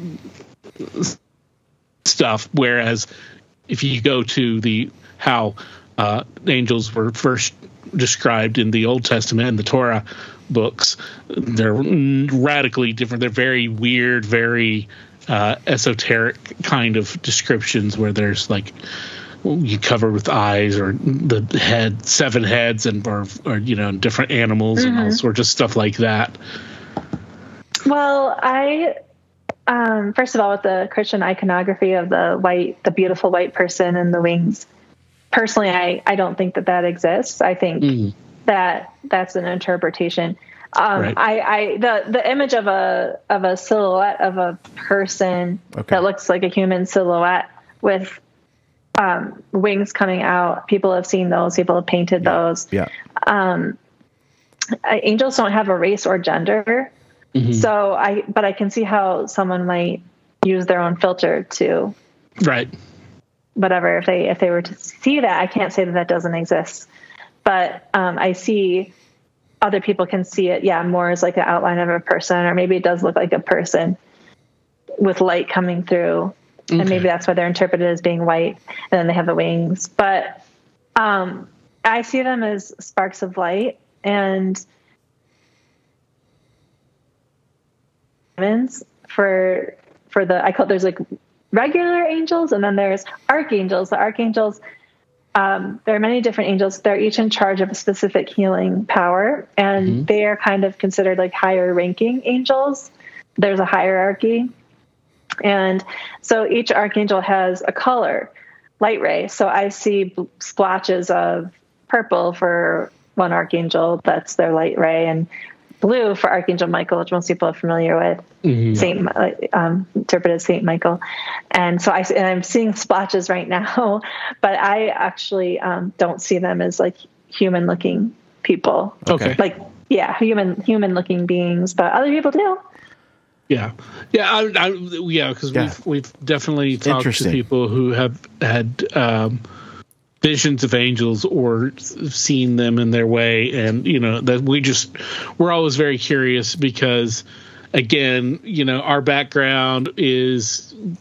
stuff. Whereas if you go to the how uh, angels were first described in the Old Testament and the Torah books, they're radically different. They're very weird, very uh, esoteric kind of descriptions where there's like, you cover with eyes or the head, seven heads, and or, or you know, different animals mm-hmm. and all sorts of stuff like that. Well, I um, first of all, with the Christian iconography of the white, the beautiful white person and the wings, personally, I, I don't think that that exists. I think mm. that that's an interpretation. Um, right. I, I the the image of a of a silhouette of a person okay. that looks like a human silhouette with Um, wings coming out. People have seen those. People have painted yeah. those. Yeah. Um, angels don't have a race or gender. Mm-hmm. So I, but I can see how someone might use their own filter to, right. whatever. If they, if they were to see that, I can't say that that doesn't exist, but um, I see other people can see it. Yeah. More as like the outline of a person, or maybe it does look like a person with light coming through. Okay. And maybe that's why they're interpreted as being white, and then they have the wings. But um, I see them as sparks of light, and for for the I call there's like regular angels, and then there's archangels. The archangels, um, there are many different angels. They're each in charge of a specific healing power, and mm-hmm. they are kind of considered like higher ranking angels. There's a hierarchy. And so each archangel has a color, light ray. So I see splotches of purple for one archangel, that's their light ray, and blue for Archangel Michael, which most people are familiar with, mm-hmm. Saint um, interpreted Saint Michael. And so I, and I'm seeing splotches right now, but I actually um, don't see them as like human looking people. Okay. Like, yeah, human, human looking beings, but other people do. Yeah, yeah, I, I, yeah, because yeah. we've we've definitely talked to people who have had um, visions of angels or seen them in their way, and you know that we just we're always very curious because, again, you know, our background is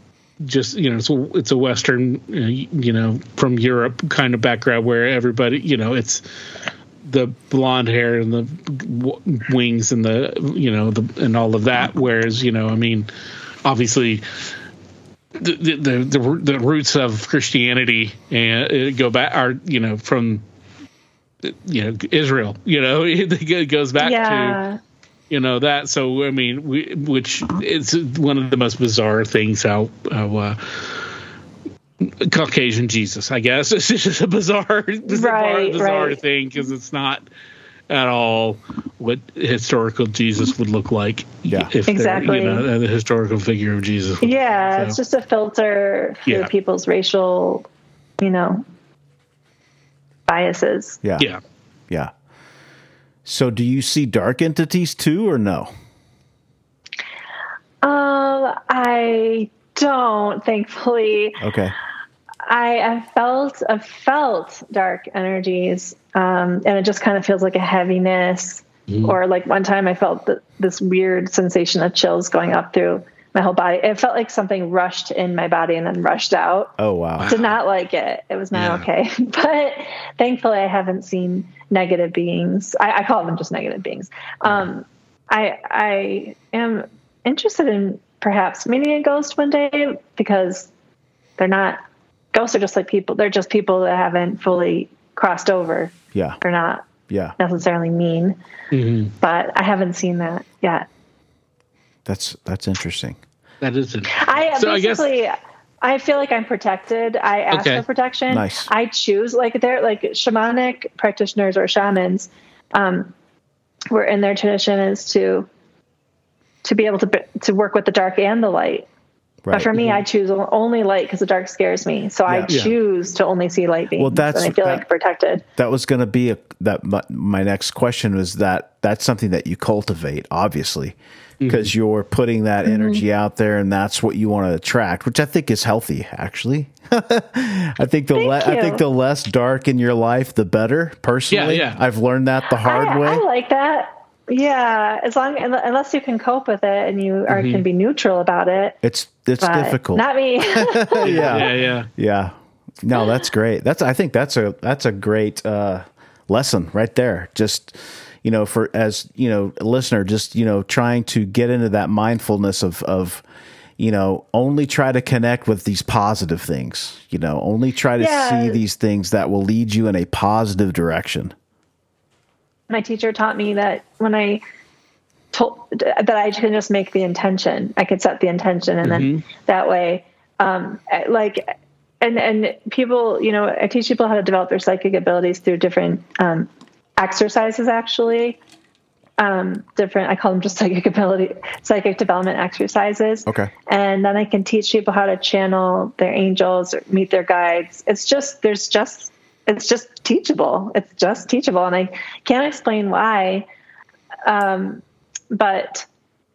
just, you know, it's a, it's a Western, you know, from Europe kind of background where everybody, you know, it's the blonde hair and the w- wings and the, you know, the and all of that. Whereas, you know, I mean, obviously, the the the, the roots of Christianity and go back are, you know, from, you know, Israel. You know, it goes back yeah. to, you know, that. So I mean, we, which is one of the most bizarre things how. how uh, Caucasian Jesus, I guess. It's just a bizarre, bizarre, right, bizarre right. thing because it's not at all what historical Jesus would look like. Yeah. If Exactly. You know, the historical figure of Jesus. Yeah, So, it's just a filter for Yeah. people's racial, you know, biases. Yeah. yeah. Yeah. So do you see dark entities too, or no? Um, I don't, thankfully. Okay. I have felt, I've felt dark energies, um, and it just kind of feels like a heaviness. Mm. Or like one time I felt th- this weird sensation of chills going up through my whole body. It felt like something rushed in my body and then rushed out. Oh, wow. Did not like it. It was not Yeah. okay. But thankfully I haven't seen negative beings. I, I call them just negative beings. Um, I, I am interested in perhaps meeting a ghost one day because they're not, ghosts are just like people. They're just people that haven't fully crossed over. Yeah. They're not Yeah. necessarily mean, Mm-hmm. but I haven't seen that yet. That's, that's interesting. That is it. I So I guess- basically, I, feel like I'm protected. I ask Okay. for protection. Nice. I choose, like they're like shamanic practitioners or shamans. Um, were in their tradition is to to be able to be- to work with the dark and the light. Right. But for me, I choose only light because the dark scares me. So I Yeah. Yeah. choose to only see light beings. Well, that's- and I feel that- like protected. That was going to be a, that my, my next question was that that's something that you cultivate, obviously, because you're putting that energy out there and that's what you want to attract, which I think is healthy, actually. I think the Thank le- I you. think the less dark in your life, the better. Personally, Yeah, yeah. I've learned that the hard I, way. I like that. Yeah, as long unless you can cope with it and you are, can be neutral about it. it's it's But difficult. Not me. yeah. Yeah, yeah. Yeah. No, that's great. That's I think that's a that's a great uh, lesson right there. Just you know, for as you know, a listener, just you know, trying to get into that mindfulness of of you know, only try to connect with these positive things. You know, only try to Yeah. see these things that will lead you in a positive direction. My teacher taught me that when I told that I can just make the intention, I could set the intention, and then that way, um, like, and and people, you know, I teach people how to develop their psychic abilities through different um, exercises. Actually, um, different. I call them just psychic ability, psychic development exercises. Okay. And then I can teach people how to channel their angels or meet their guides. It's just there's just it's just teachable. It's just teachable. And I can't explain why. Um, but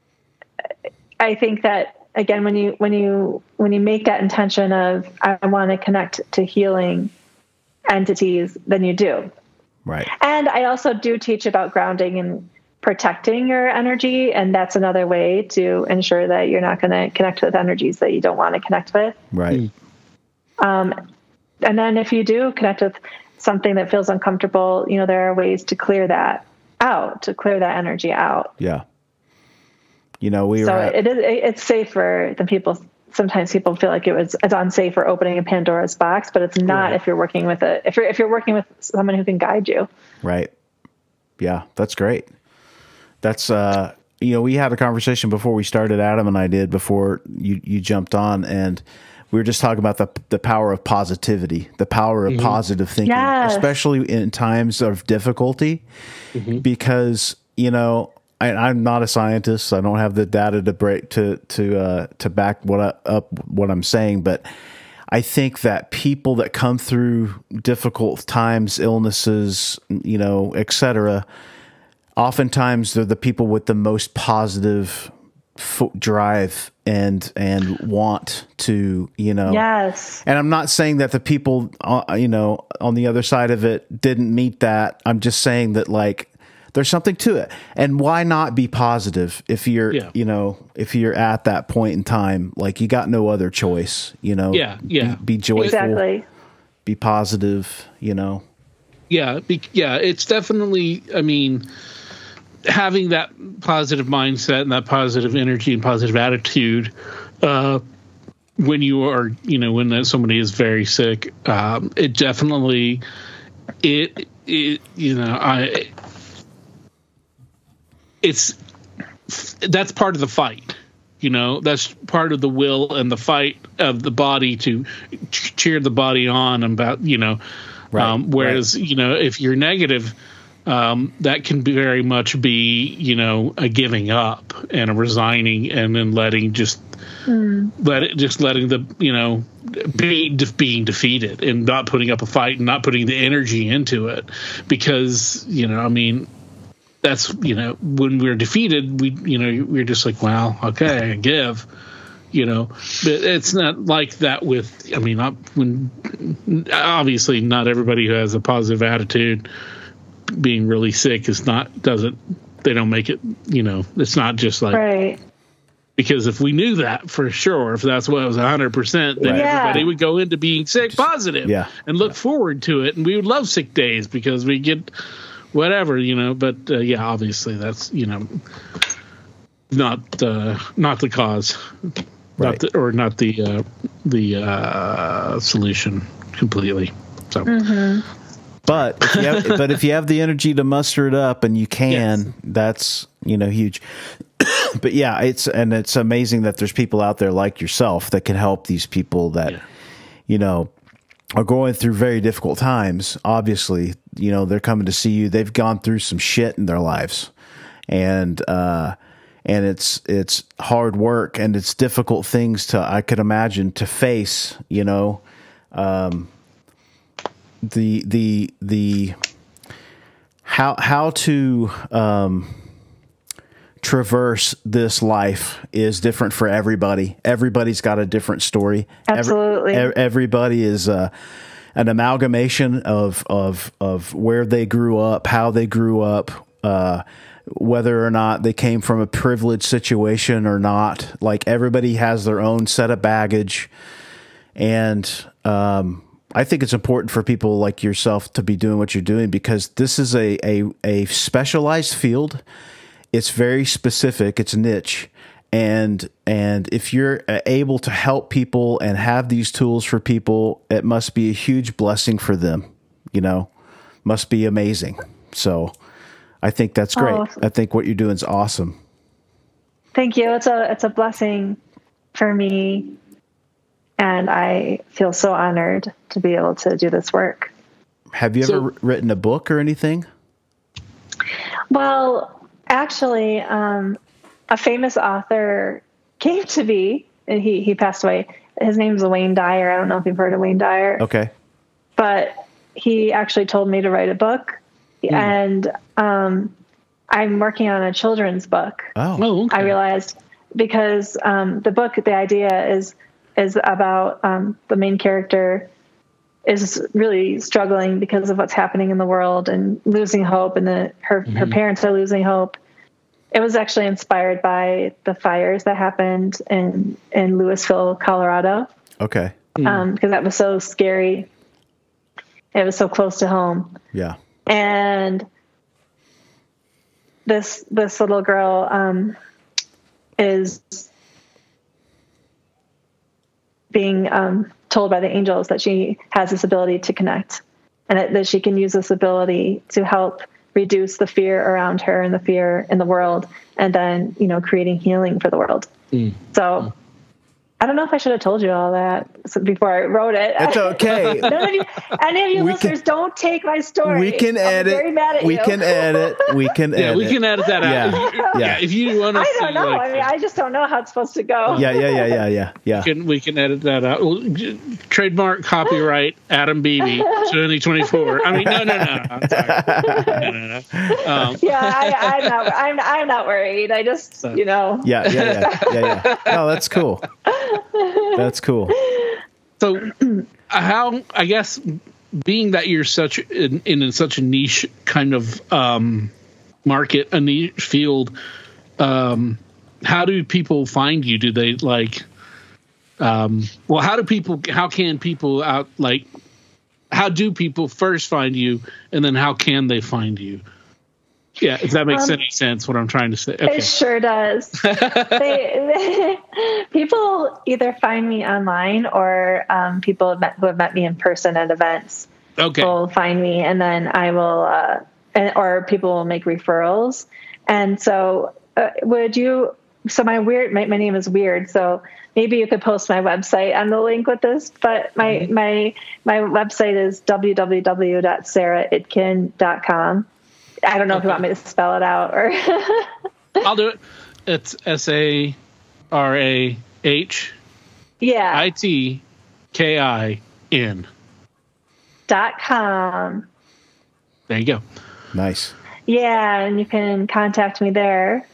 I think that again, when you, when you, when you make that intention of, I want to connect to healing entities, then you do. Right. And I also do teach about grounding and protecting your energy. And that's another way to ensure that you're not going to connect with energies that you don't want to connect with. Right. Um, and then if you do connect with something that feels uncomfortable, you know, there are ways to clear that out, to clear that energy out. Yeah. You know, we So were at, it is, it's safer than people. Sometimes people feel like it was it's unsafe or opening a Pandora's box, but it's not Right. if you're working with a, if you're, if you're working with someone who can guide you. right. Yeah, that's great. That's, uh, you know, we had a conversation before we started, Adam and I did, before you, you jumped on, and we were just talking about the the power of positivity, the power of positive thinking, Yes. especially in times of difficulty, because, you know, I, I'm not a scientist. I don't have the data to break to to uh, to back what I, up what I'm saying, but I think that people that come through difficult times, illnesses, you know, et cetera, oftentimes they're the people with the most positive f- drive and and want to, you know. Yes. And I'm not saying that the people, uh, you know, on the other side of it didn't meet that. I'm just saying that, like, there's something to it. And why not be positive if you're, Yeah. you know, if you're at that point in time, like you got no other choice, you know, Yeah, yeah. be, be joyful, Exactly. be positive, you know. Yeah, be, yeah, it's definitely. I mean, having that positive mindset and that positive energy and positive attitude uh, when you are, you know, when somebody is very sick, um, it definitely, it, it, you know, I, it's that's part of the fight. You know, that's part of the will and the fight of the body to ch- cheer the body on about, you know, Right, um, whereas, right. you know, if you're negative, um, that can be very much be, you know, a giving up and a resigning and then letting just let it, just letting the, you know, be de- being defeated and not putting up a fight and not putting the energy into it because, you know, I mean, that's, you know, when we're defeated, we, you know, we're just like, well, okay, I give, you know, but it's not like that with, I mean, when obviously not everybody who has a positive attitude being really sick is not, doesn't, they don't make it, you know, it's not just like, Right. because if we knew that for sure, if that's what it was one hundred percent, then Right. Yeah. everybody would go into being sick positive yeah. and look forward to it. And we would love sick days because we get whatever, you know, but uh, yeah, obviously that's, you know, not, uh, not the cause, Right. not the, or not the, uh, the, uh, solution completely. So, But if you have, but if you have the energy to muster it up and you can, Yes. that's, you know, huge. But yeah, it's, and it's amazing that there's people out there like yourself that can help these people that, Yeah. you know, are going through very difficult times. Obviously, you know, they're coming to see you. They've gone through some shit in their lives, and, uh, and it's, it's hard work and it's difficult things to, I could imagine, to face, you know, um, the, the, the, how, how to, um, traverse this life is different for everybody. Everybody's got a different story. Every- Absolutely. e- everybody is uh, an amalgamation of of of where they grew up, how they grew up, uh, whether or not they came from a privileged situation or not. Like everybody has their own set of baggage, and um, I think it's important for people like yourself to be doing what you're doing because this is a a, a specialized field. It's very specific. It's niche. And, and if you're able to help people and have these tools for people, it must be a huge blessing for them, you know, must be amazing. So I think that's great. Oh. I think what you're doing is awesome. Thank you. It's a it's a blessing for me, and I feel so honored to be able to do this work. Have you So- ever written a book or anything? Well, actually, um, a famous author came to me, and he he passed away. His name's Wayne Dyer. I don't know if you've heard of Wayne Dyer, Okay. but he actually told me to write a book, and um, I'm working on a children's book. Oh, oh, okay. I realized because um, the book, the idea is is about um, the main character is really struggling because of what's happening in the world and losing hope, and the, her her parents are losing hope. It was actually inspired by the fires that happened in in Louisville, Colorado, okay. um, because that was so scary. It was so close to home. Yeah. And this this little girl um, is being um, told by the angels that she has this ability to connect, and that, that she can use this ability to help reduce the fear around her and the fear in the world, and then, you know, creating healing for the world. So I don't know if I should have told you all that before I wrote it. It's okay. None of you, any of you We listeners, can- don't take my story. We can I'm edit. very mad at we you. can edit. We can Yeah, edit. we can edit that out. Yeah. If you- yeah. Yeah. If you want to, I don't know. I mean, I just don't know how it's supposed to go. Yeah, yeah, yeah, yeah, yeah, yeah. can we can edit that out. Well, j- trademark, copyright, Adam Beebe, twenty twenty-four. I mean, no, no, no, no. I'm sorry. No, no, no. Um, Yeah, I, I'm not. I'm. I'm not worried. I just, you know. Yeah, yeah, yeah, yeah, yeah. No, that's cool. That's cool. so, how I guess being that you're such in, in such a niche kind of um, market, a niche field, um, how do people find you? Do they like, um, well, how do people, how can people out, like, how do people first find you, and then how can they find you? Yeah, if that makes um, any sense, what I'm trying to say. Okay. It sure does. they, they, people either find me online or um, people have met, who have met me in person at events okay. will find me, and then I will, uh, and, or people will make referrals. And so uh, would you, so my weird, my, my name is Weird, so maybe you could post my website on the link with this, but my, mm-hmm. my, my website is w w w dot sarah itkin dot com. I don't know okay. if you want me to spell it out or. I'll do it. It's S A R A H. Yeah. I T K I N. Dot com. There you go. Nice. Yeah, and you can contact me there.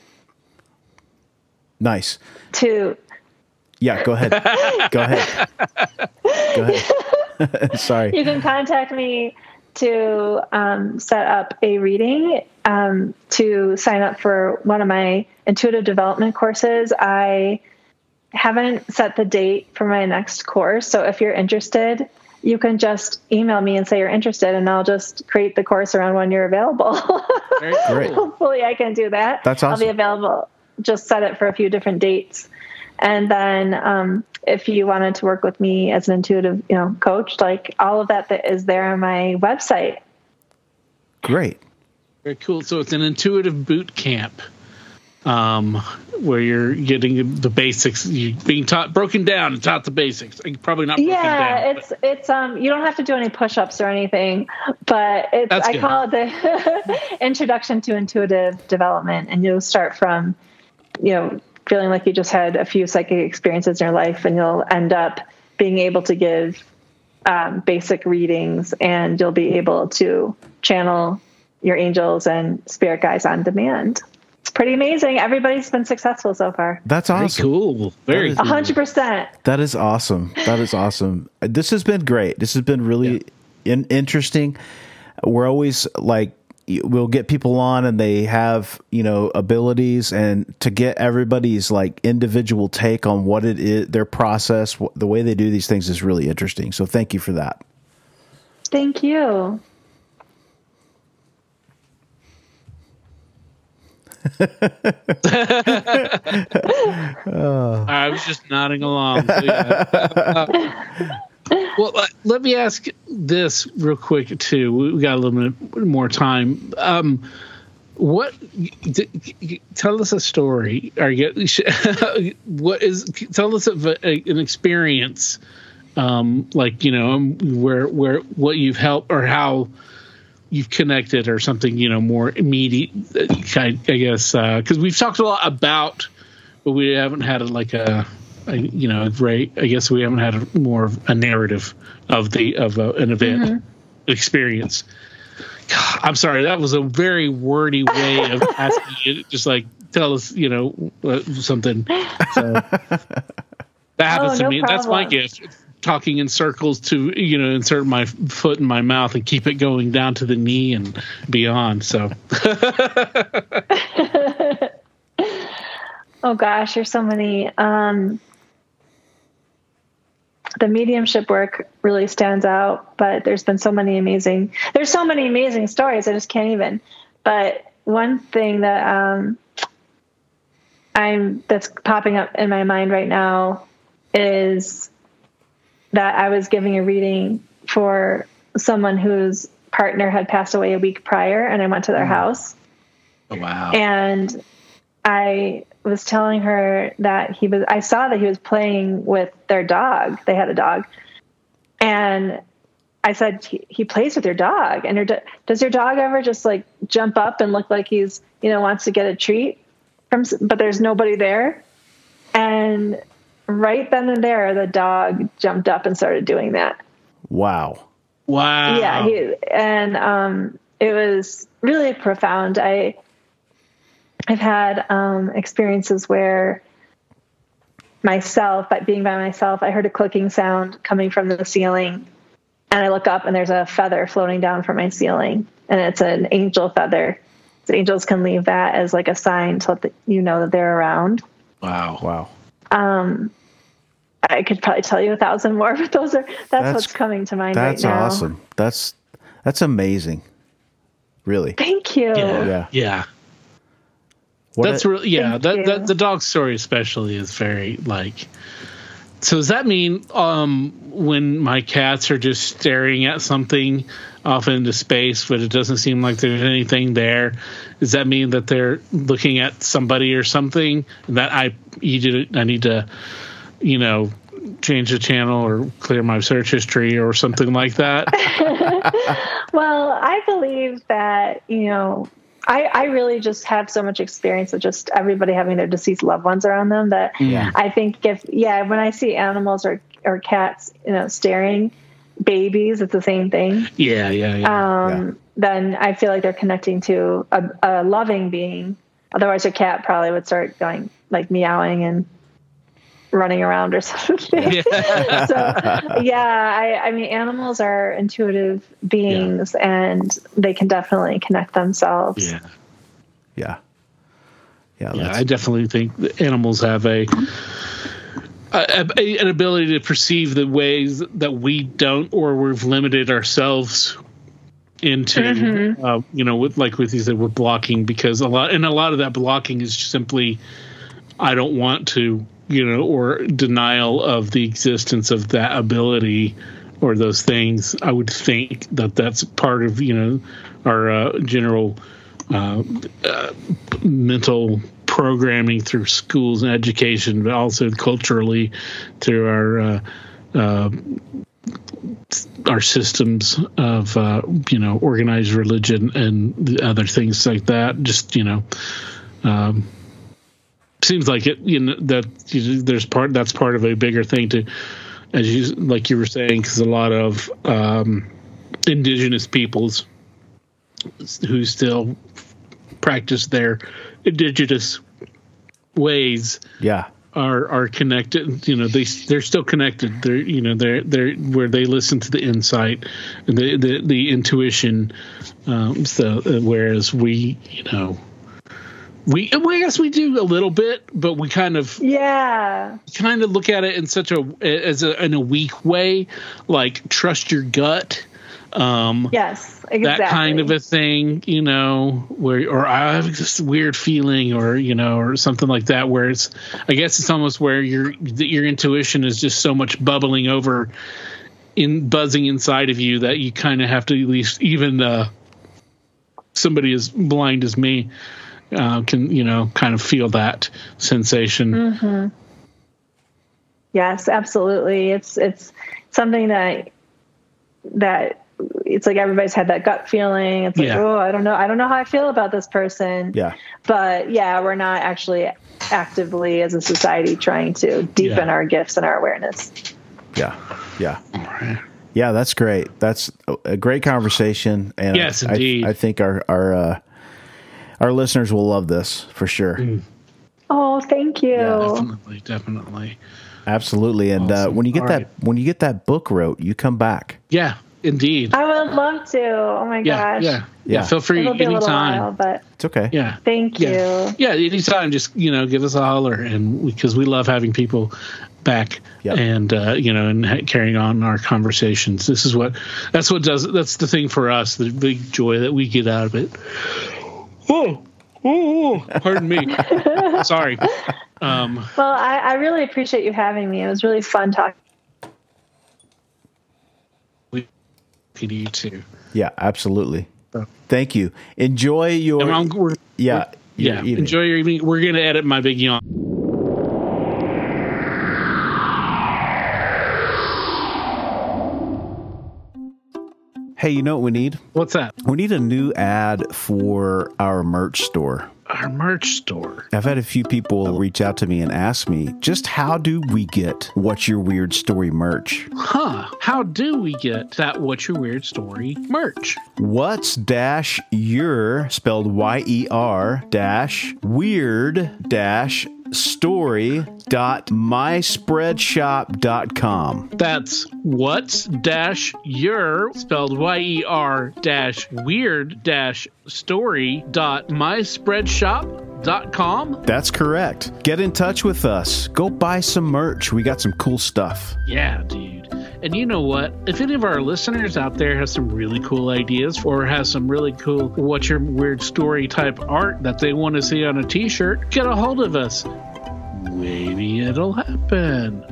Nice. To. Yeah, go ahead. go ahead. Go ahead. Sorry. You can contact me to um, set up a reading, um, to sign up for one of my intuitive development courses. I haven't set the date for my next course. So if you're interested, you can just email me and say you're interested, and I'll just create the course around when you're available. Very cool. Hopefully I can do that. That's awesome. I'll be available. Just set it for a few different dates. And then um, if you wanted to work with me as an intuitive, you know, coach, like all of that, that is there on my website. Great. Very cool. So it's an intuitive boot camp, um, where you're getting the basics, you being taught, broken down and taught the basics. Probably not broken yeah, down. it's, it's, um, you don't have to do any push-ups or anything, but it's, That's I good. call it the introduction to intuitive development. And you'll start from, you know, feeling like you just had a few psychic experiences in your life, and you'll end up being able to give um, basic readings, and you'll be able to channel your angels and spirit guides on demand. It's pretty amazing. Everybody's been successful so far. That's awesome. Very cool. Very is, cool. A hundred percent. That is awesome. That is awesome. This has been great. This has been really yeah. in, interesting. We're always like, we'll get people on and they have, you know, abilities, and to get everybody's like individual take on what it is, their process, what, the way they do these things is really interesting. So thank you for that. Thank you. oh. I was just nodding along. So yeah. uh, well, uh, let me ask this real quick too. We got a little bit more time. Um, what? D- tell us a story. Or what is? Tell us of a, an experience, um, like you know, where where what you've helped or how you've connected or something. You know, more immediate. I, I guess because uh, we've talked a lot about, but we haven't had a, like a. I, you know, right. I guess we haven't had a, more of a narrative of the of a, an event mm-hmm. experience. God, I'm sorry, that was a very wordy way of asking you. Just like tell us, you know, uh, something. So that happens oh, no to me. problem. That's my gift. Talking in circles to you know insert my foot in my mouth and keep it going down to the knee and beyond. So. Oh gosh, there's so many. Um, the mediumship work really stands out, but there's been so many amazing, there's so many amazing stories. I just can't even, but one thing that, um, I'm, that's popping up in my mind right now is that I was giving a reading for someone whose partner had passed away a week prior, and I went to their house. Oh, wow. And I was telling her that he was, I saw that he was playing with their dog. They had a dog. And I said, he, he plays with your dog. And your do- does your dog ever just like jump up and look like he's, you know, wants to get a treat from, but there's nobody there. And right then and there, the dog jumped up and started doing that. Wow. Wow. Yeah. He, and, um, it was really profound. I, I've had um, experiences where myself, but being by myself, I heard a clicking sound coming from the ceiling, and I look up and there's a feather floating down from my ceiling, and it's an angel feather. So angels can leave that as like a sign to let the, you know that they're around. Wow. Wow. Um, I could probably tell you a thousand more, but those are that's, That's- what's coming to mind That's right now. awesome. That's that's amazing. Really. Thank you. Yeah. Yeah. Yeah. What That's a- really, yeah, Thank that, you. that the dog story especially is very like, so does that mean um, when my cats are just staring at something off into space, but it doesn't seem like there's anything there, does that mean that they're looking at somebody or something that I, you did, I need to, you know, change the channel or clear my search history or something like that? Well, I believe that, you know, I, I really just have so much experience with just everybody having their deceased loved ones around them that Yeah. I think if, yeah, when I see animals or, or cats, you know, staring babies, it's the same thing. Yeah, yeah, yeah. Um, Yeah. Then I feel like they're connecting to a, a loving being. Otherwise, your cat probably would start going like meowing and running around or something. Yeah. So yeah, I, I mean, animals are intuitive beings, and they can definitely connect themselves. yeah. Yeah. Yeah. Yeah, That's, I definitely think that animals have a, a, a an ability to perceive the ways that we don't, or we've limited ourselves into. Mm-hmm. Uh, you know, with like with you said, with blocking, because a lot and a lot of that blocking is simply, I don't want to, you know, or denial of the existence of that ability or those things. I would think that that's part of, you know, our uh, general uh, uh, mental programming through schools and education, but also culturally through our uh, uh, our systems of uh, you know, organized religion and the other things like that. Just, you know, um, seems like it, you know, that you, there's part that's part of a bigger thing to, as you like you were saying, because a lot of um, indigenous peoples who still practice their indigenous ways yeah. are are connected. You know, they they're still connected. They're, you know, they're they're where they listen to the insight and the the, the intuition. Um, so uh, whereas we, you know, we well, I guess we do a little bit, but we kind of Yeah. kind of look at it in such a as a in a weak way, like trust your gut. Um, Yes. Exactly. that kind of a thing, you know, where, or I have this weird feeling, or, you know, or something like that, where it's, I guess it's almost where your, your intuition is just so much bubbling over in buzzing inside of you that you kind of have to, at least even, uh, somebody as blind as me, uh, can, you know, kind of feel that sensation. Mm-hmm. Yes, absolutely. It's, it's something that, that, it's like everybody's had that gut feeling. It's like, Yeah. oh, I don't know. I don't know how I feel about this person. Yeah. But yeah, we're not actually actively as a society trying to deepen Yeah. our gifts and our awareness. Yeah. Yeah. Right. Yeah, that's great. That's a great conversation, and Yes, I, indeed. I, I think our our uh, our listeners will love this for sure. Oh, thank you. Definitely, definitely. Absolutely. And uh, Awesome. when you get All that right. when you get that book wrote, you come back. Yeah, indeed. I would love to. Oh my Yeah, gosh. yeah, yeah. Yeah. Feel free It'll be a little anytime. while, but It's okay. Yeah. thank Yeah. you. Yeah, anytime. Just, you know, give us a holler, and because we love having people back Yep. and uh, you know, and ha- carrying on our conversations. This is what that's what does that's the thing for us. The big joy that we get out of it. Oh, oh, oh pardon me. Sorry. Um, Well, I, I really appreciate you having me. It was really fun talking. we to you too. Yeah, absolutely. Oh. Thank you. Enjoy your And I'm- we're- yeah your yeah. evening. Enjoy your evening. We're gonna edit my big yawn. Hey, you know what we need? What's that? We need a new ad for our merch store. Our merch store. I've had a few people reach out to me and ask me, just how do we get What's Your Weird Story merch? Huh. How do we get that What's Your Weird Story merch? What's dash your, spelled Y E R, dash weird dash story dot my spread shop dot com. That's what's dash your, spelled Y E R dash weird dash story dot my spread shop dot com. That's correct. Get in touch with us. Go buy some merch. We got some cool stuff. Yeah, dude. And you know what? If any of our listeners out there has some really cool ideas or has some really cool What's Your Weird Story type art that they want to see on a t-shirt, get a hold of us. Maybe it'll happen.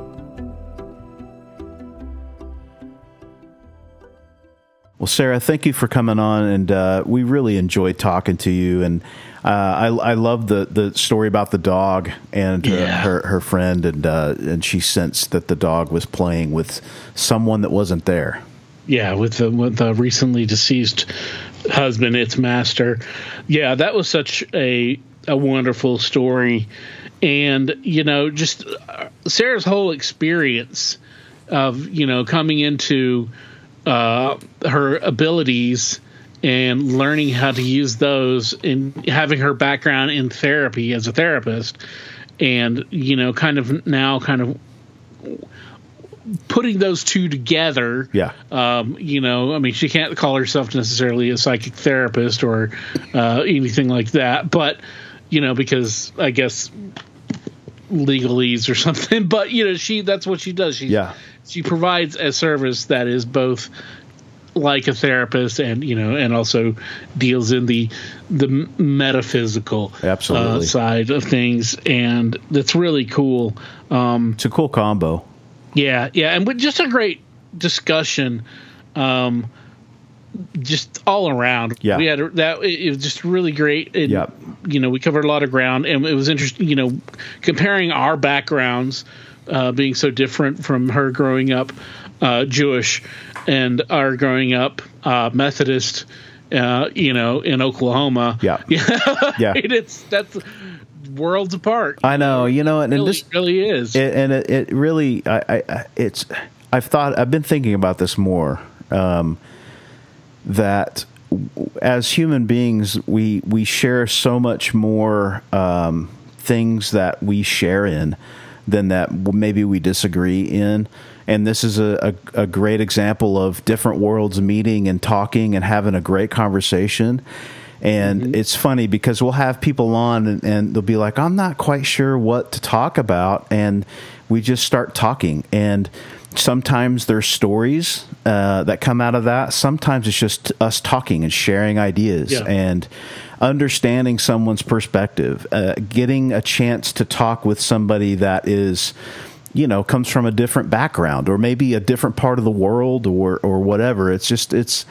Well, Sarah, thank you for coming on, and uh, we really enjoyed talking to you. And uh, I, I love the, the story about the dog and uh, Yeah. her her friend, and uh, and she sensed that the dog was playing with someone that wasn't there. Yeah, with the with the recently deceased husband, its master. Yeah, that was such a a wonderful story, and you know, just uh, Sarah's whole experience of you know coming into uh, her abilities and learning how to use those, and having her background in therapy as a therapist, and you know, kind of now kind of putting those two together. Yeah. Um, you know, I mean, she can't call herself necessarily a psychic therapist or uh, anything like that, but, you know, because I guess legalese or something, but, you know, she, that's what she does. She, Yeah. She provides a service that is both like a therapist and, you know, and also deals in the, the metaphysical Absolutely. uh, side of things. And that's really cool. Um, It's a cool combo. yeah, yeah, and with just a great discussion, um, just all around. Yeah. We had a, that. It was just really great. And, Yep. you know, we covered a lot of ground, and it was interesting. You know, comparing our backgrounds, uh, being so different from her growing up uh, Jewish and our growing up uh, Methodist. Uh, you know, in Oklahoma. Yeah. yeah, Yeah. It's that's worlds apart. I know, you know, and, and Really, this really is. It, and it, it really, I, I, I- it's, I've thought, I've been thinking about this more, um, that w- as human beings, we, we share so much more, um, things that we share in than that w- maybe we disagree in. And this is a, a, a great example of different worlds meeting and talking and having a great conversation. And mm-hmm. it's funny because we'll have people on and, and they'll be like, I'm not quite sure what to talk about. And we just start talking. And sometimes there's stories uh, that come out of that. Sometimes it's just us talking and sharing ideas Yeah. and understanding someone's perspective, uh, getting a chance to talk with somebody that is, you know, comes from a different background or maybe a different part of the world or, or whatever. It's just, it's,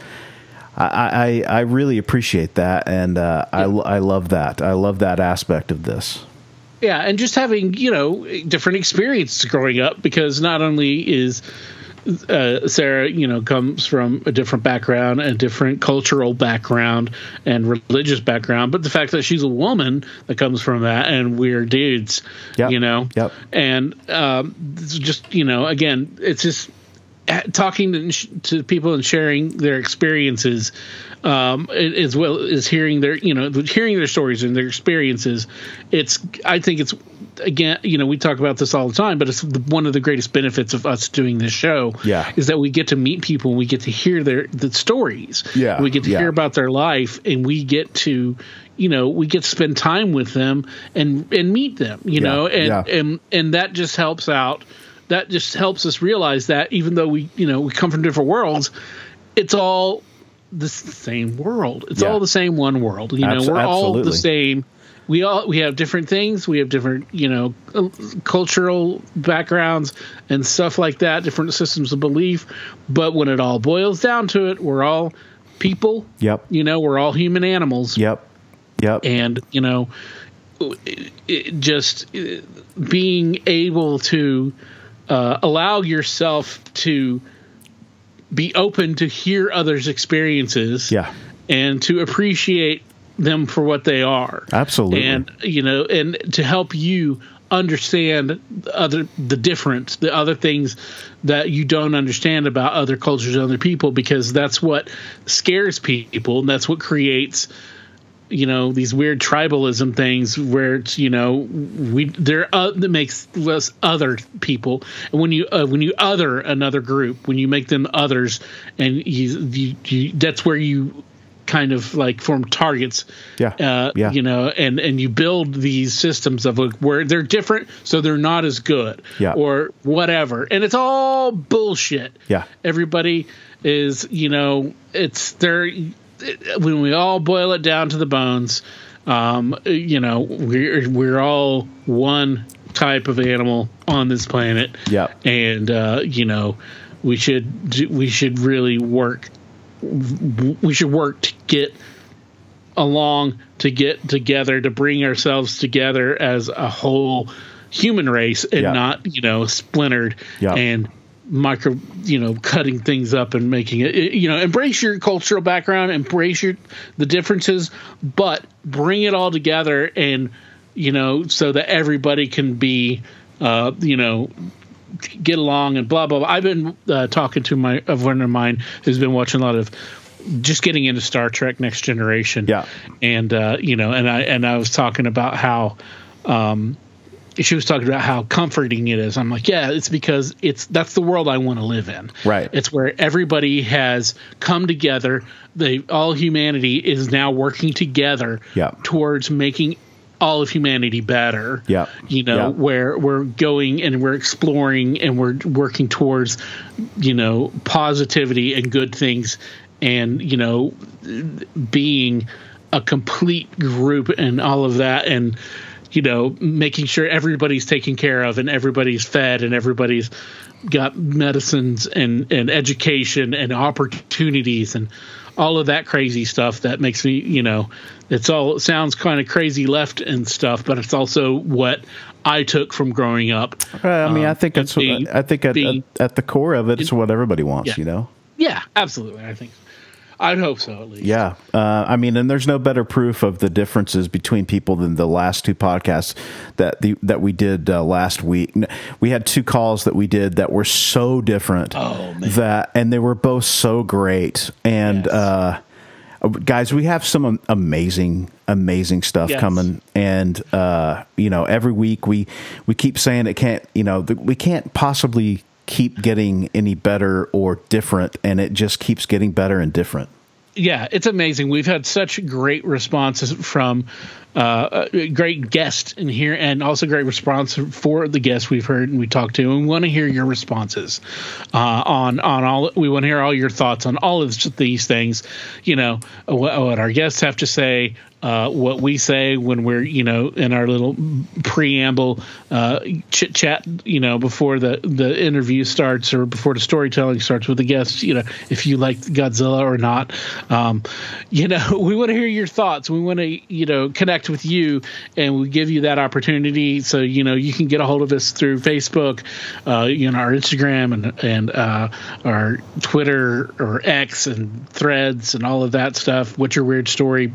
I, I, I really appreciate that. And, uh, I, I love that. I love that aspect of this. Yeah, and just having, you know, different experiences growing up, because not only is uh, Sarah, you know, comes from a different background, a different cultural background and religious background, but the fact that she's a woman that comes from that, and we're dudes, Yep. you know, Yep. and um, it's just, you know, again, it's just talking to, to people and sharing their experiences, um, as well as hearing their, you know, hearing their stories and their experiences. It's, I think it's, again, you know, we talk about this all the time, but it's the, one of the greatest benefits of us doing this show Yeah. is that we get to meet people and we get to hear their the stories. Yeah, We get to yeah. hear about their life, and we get to, you know, we get to spend time with them and, and meet them, you Yeah, know, and, yeah. and, and that just helps out. That just helps us realize that even though we, you know, we come from different worlds, it's all the same world. It's Yeah. all the same one world. You know, Abs- we're all absolutely. the same. We all we have different things. We have different, you know, uh, cultural backgrounds and stuff like that. Different systems of belief. But when it all boils down to it, we're all people. Yep. You know, we're all human animals. Yep. Yep. And you know, it, it just uh, being able to Uh, allow yourself to be open to hear others' experiences, Yeah. and to appreciate them for what they are. Absolutely. And, you know, and to help you understand the other, the difference, the other things that you don't understand about other cultures and other people, because that's what scares people, and that's what creates you know, these weird tribalism things where it's, you know, we there uh, that makes us other people, and when you uh, when you other another group, when you make them others, and you, you, you that's where you kind of like form targets, yeah, uh, yeah. you know, and and you build these systems of like where they're different, so they're not as good, yeah. or whatever, and it's all bullshit. Yeah, everybody is, you know, it's they're when we all boil it down to the bones, um, you know, we're we're all one type of animal on this planet, yeah, and uh, you know, we should do, we should really work. We should work to get along, to get together, to bring ourselves together as a whole human race, and yeah. not, you know, splintered yeah. and micro, you know, cutting things up and making it, you know, embrace your cultural background, embrace your the differences, but bring it all together, and, you know, so that everybody can be, uh, you know, get along and blah blah blah. I've been uh, talking to my a friend of mine who's been watching a lot of, just getting into Star Trek Next Generation. Yeah, and uh, you know, and I and I was talking about how, um, she was talking about how comforting it is. I'm like, yeah, it's because it's that's the world I want to live in. Right. It's where everybody has come together. They all humanity is now working together. Yeah. Towards making all of humanity better. Yeah. You know, yeah. where we're going and we're exploring and we're working towards, you know, positivity and good things, and, you know, being a complete group and all of that, and, you know, making sure everybody's taken care of and everybody's fed and everybody's got medicines and, and education and opportunities and all of that crazy stuff that makes me, you know, it's all, it sounds kind of crazy left and stuff, but it's also what I took from growing up. Uh, I mean, um, I think that's being, what, I think at, being, at, at the core of it, it's what everybody wants, yeah. you know? Yeah, absolutely. I think I'd hope so, at least. Yeah. Uh, I mean, and there's no better proof of the differences between people than the last two podcasts that the, that we did uh, last week. We had two calls that we did that were so different. Oh, man. That, and they were both so great. And, yes. uh, guys, we have some amazing, amazing stuff yes. coming. And, uh, you know, every week we, we keep saying it can't, you know, the, we can't possibly keep getting any better or different, and it just keeps getting better and different. Yeah, it's amazing. We've had such great responses from uh, a great guests in here, and also great response for the guests we've heard and we talked to. And we want to hear your responses uh, on on all. We want to hear all your thoughts on all of these things. You know, what, what our guests have to say. Uh, what we say when we're, you know, in our little preamble uh, chit chat, you know, before the, the interview starts or before the storytelling starts with the guests, you know, if you like Godzilla or not, um, you know, we want to hear your thoughts. We want to, you know, connect with you, and we give you that opportunity. So, you know, you can get a hold of us through Facebook, uh, you know, our Instagram and, and uh, our Twitter or X and Threads and all of that stuff. What's your weird story?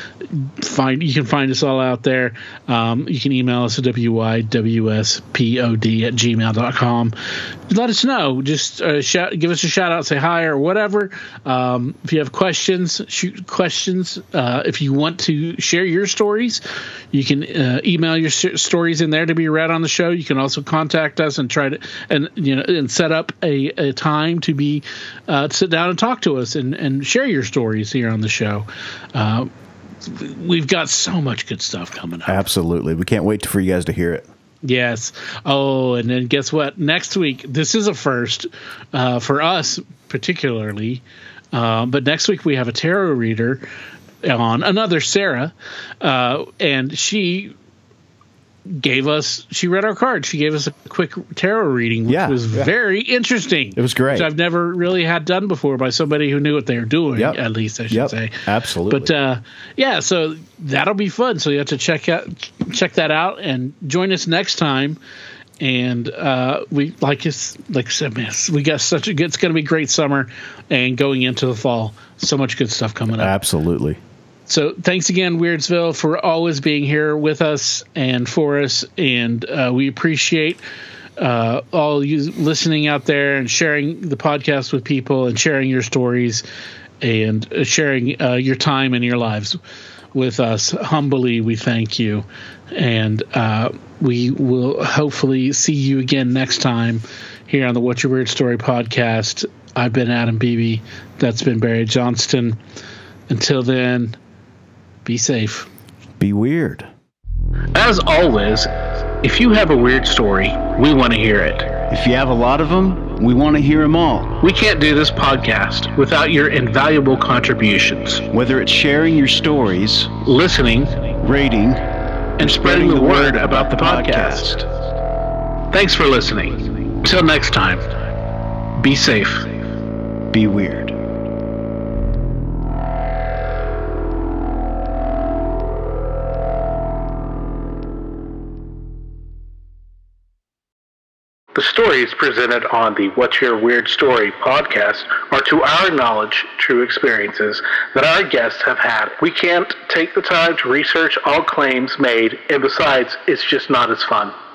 Find you can find us all out there. Um, you can email us at w y w s pod at gmail dot com. Let us know. Just uh, shout, give us a shout out, say hi or whatever. Um, if you have questions, shoot questions. Uh, if you want to share your stories, you can uh, email your sh- stories in there to be read on the show. You can also contact us and try to and you know and set up a, a time to be uh, sit down and talk to us and, and share your stories here on the show. Uh, We've got so much good stuff coming up. Absolutely. We can't wait for you guys to hear it. Yes. Oh, and then guess what? Next week, this is a first uh, for us particularly. Uh, but next week we have a tarot reader on, another Sarah, uh, and she gave us, she read our cards. She gave us a quick tarot reading, which yeah, was yeah. very interesting. It was great. Which I've never really had done before by somebody who knew what they were doing, yep. at least I should yep. say. Absolutely. But uh, yeah, so that'll be fun. So you have to check out, check that out and join us next time. And uh, we like us, like I said, man, we got such a good, it's going to be a great summer and going into the fall. So much good stuff coming up. Absolutely. So thanks again, Weirdsville, for always being here with us and for us. And uh, we appreciate uh, all you listening out there and sharing the podcast with people and sharing your stories and sharing uh, your time and your lives. with us. Humbly, we thank you. And uh, we will hopefully see you again next time here on the What's Your Weird Story podcast. I've been Adam Beebe. That's been Barry Johnston. Until then, be safe. Be weird. As always, if you have a weird story, we want to hear it. If you have a lot of them, we want to hear them all. We can't do this podcast without your invaluable contributions. Whether it's sharing your stories, listening, rating, and spreading the word about the podcast. Thanks for listening. Until next time, be safe. Be weird. The stories presented on the What's Your Weird Story podcast are, to our knowledge, true experiences that our guests have had. We can't take the time to research all claims made, and besides, it's just not as fun.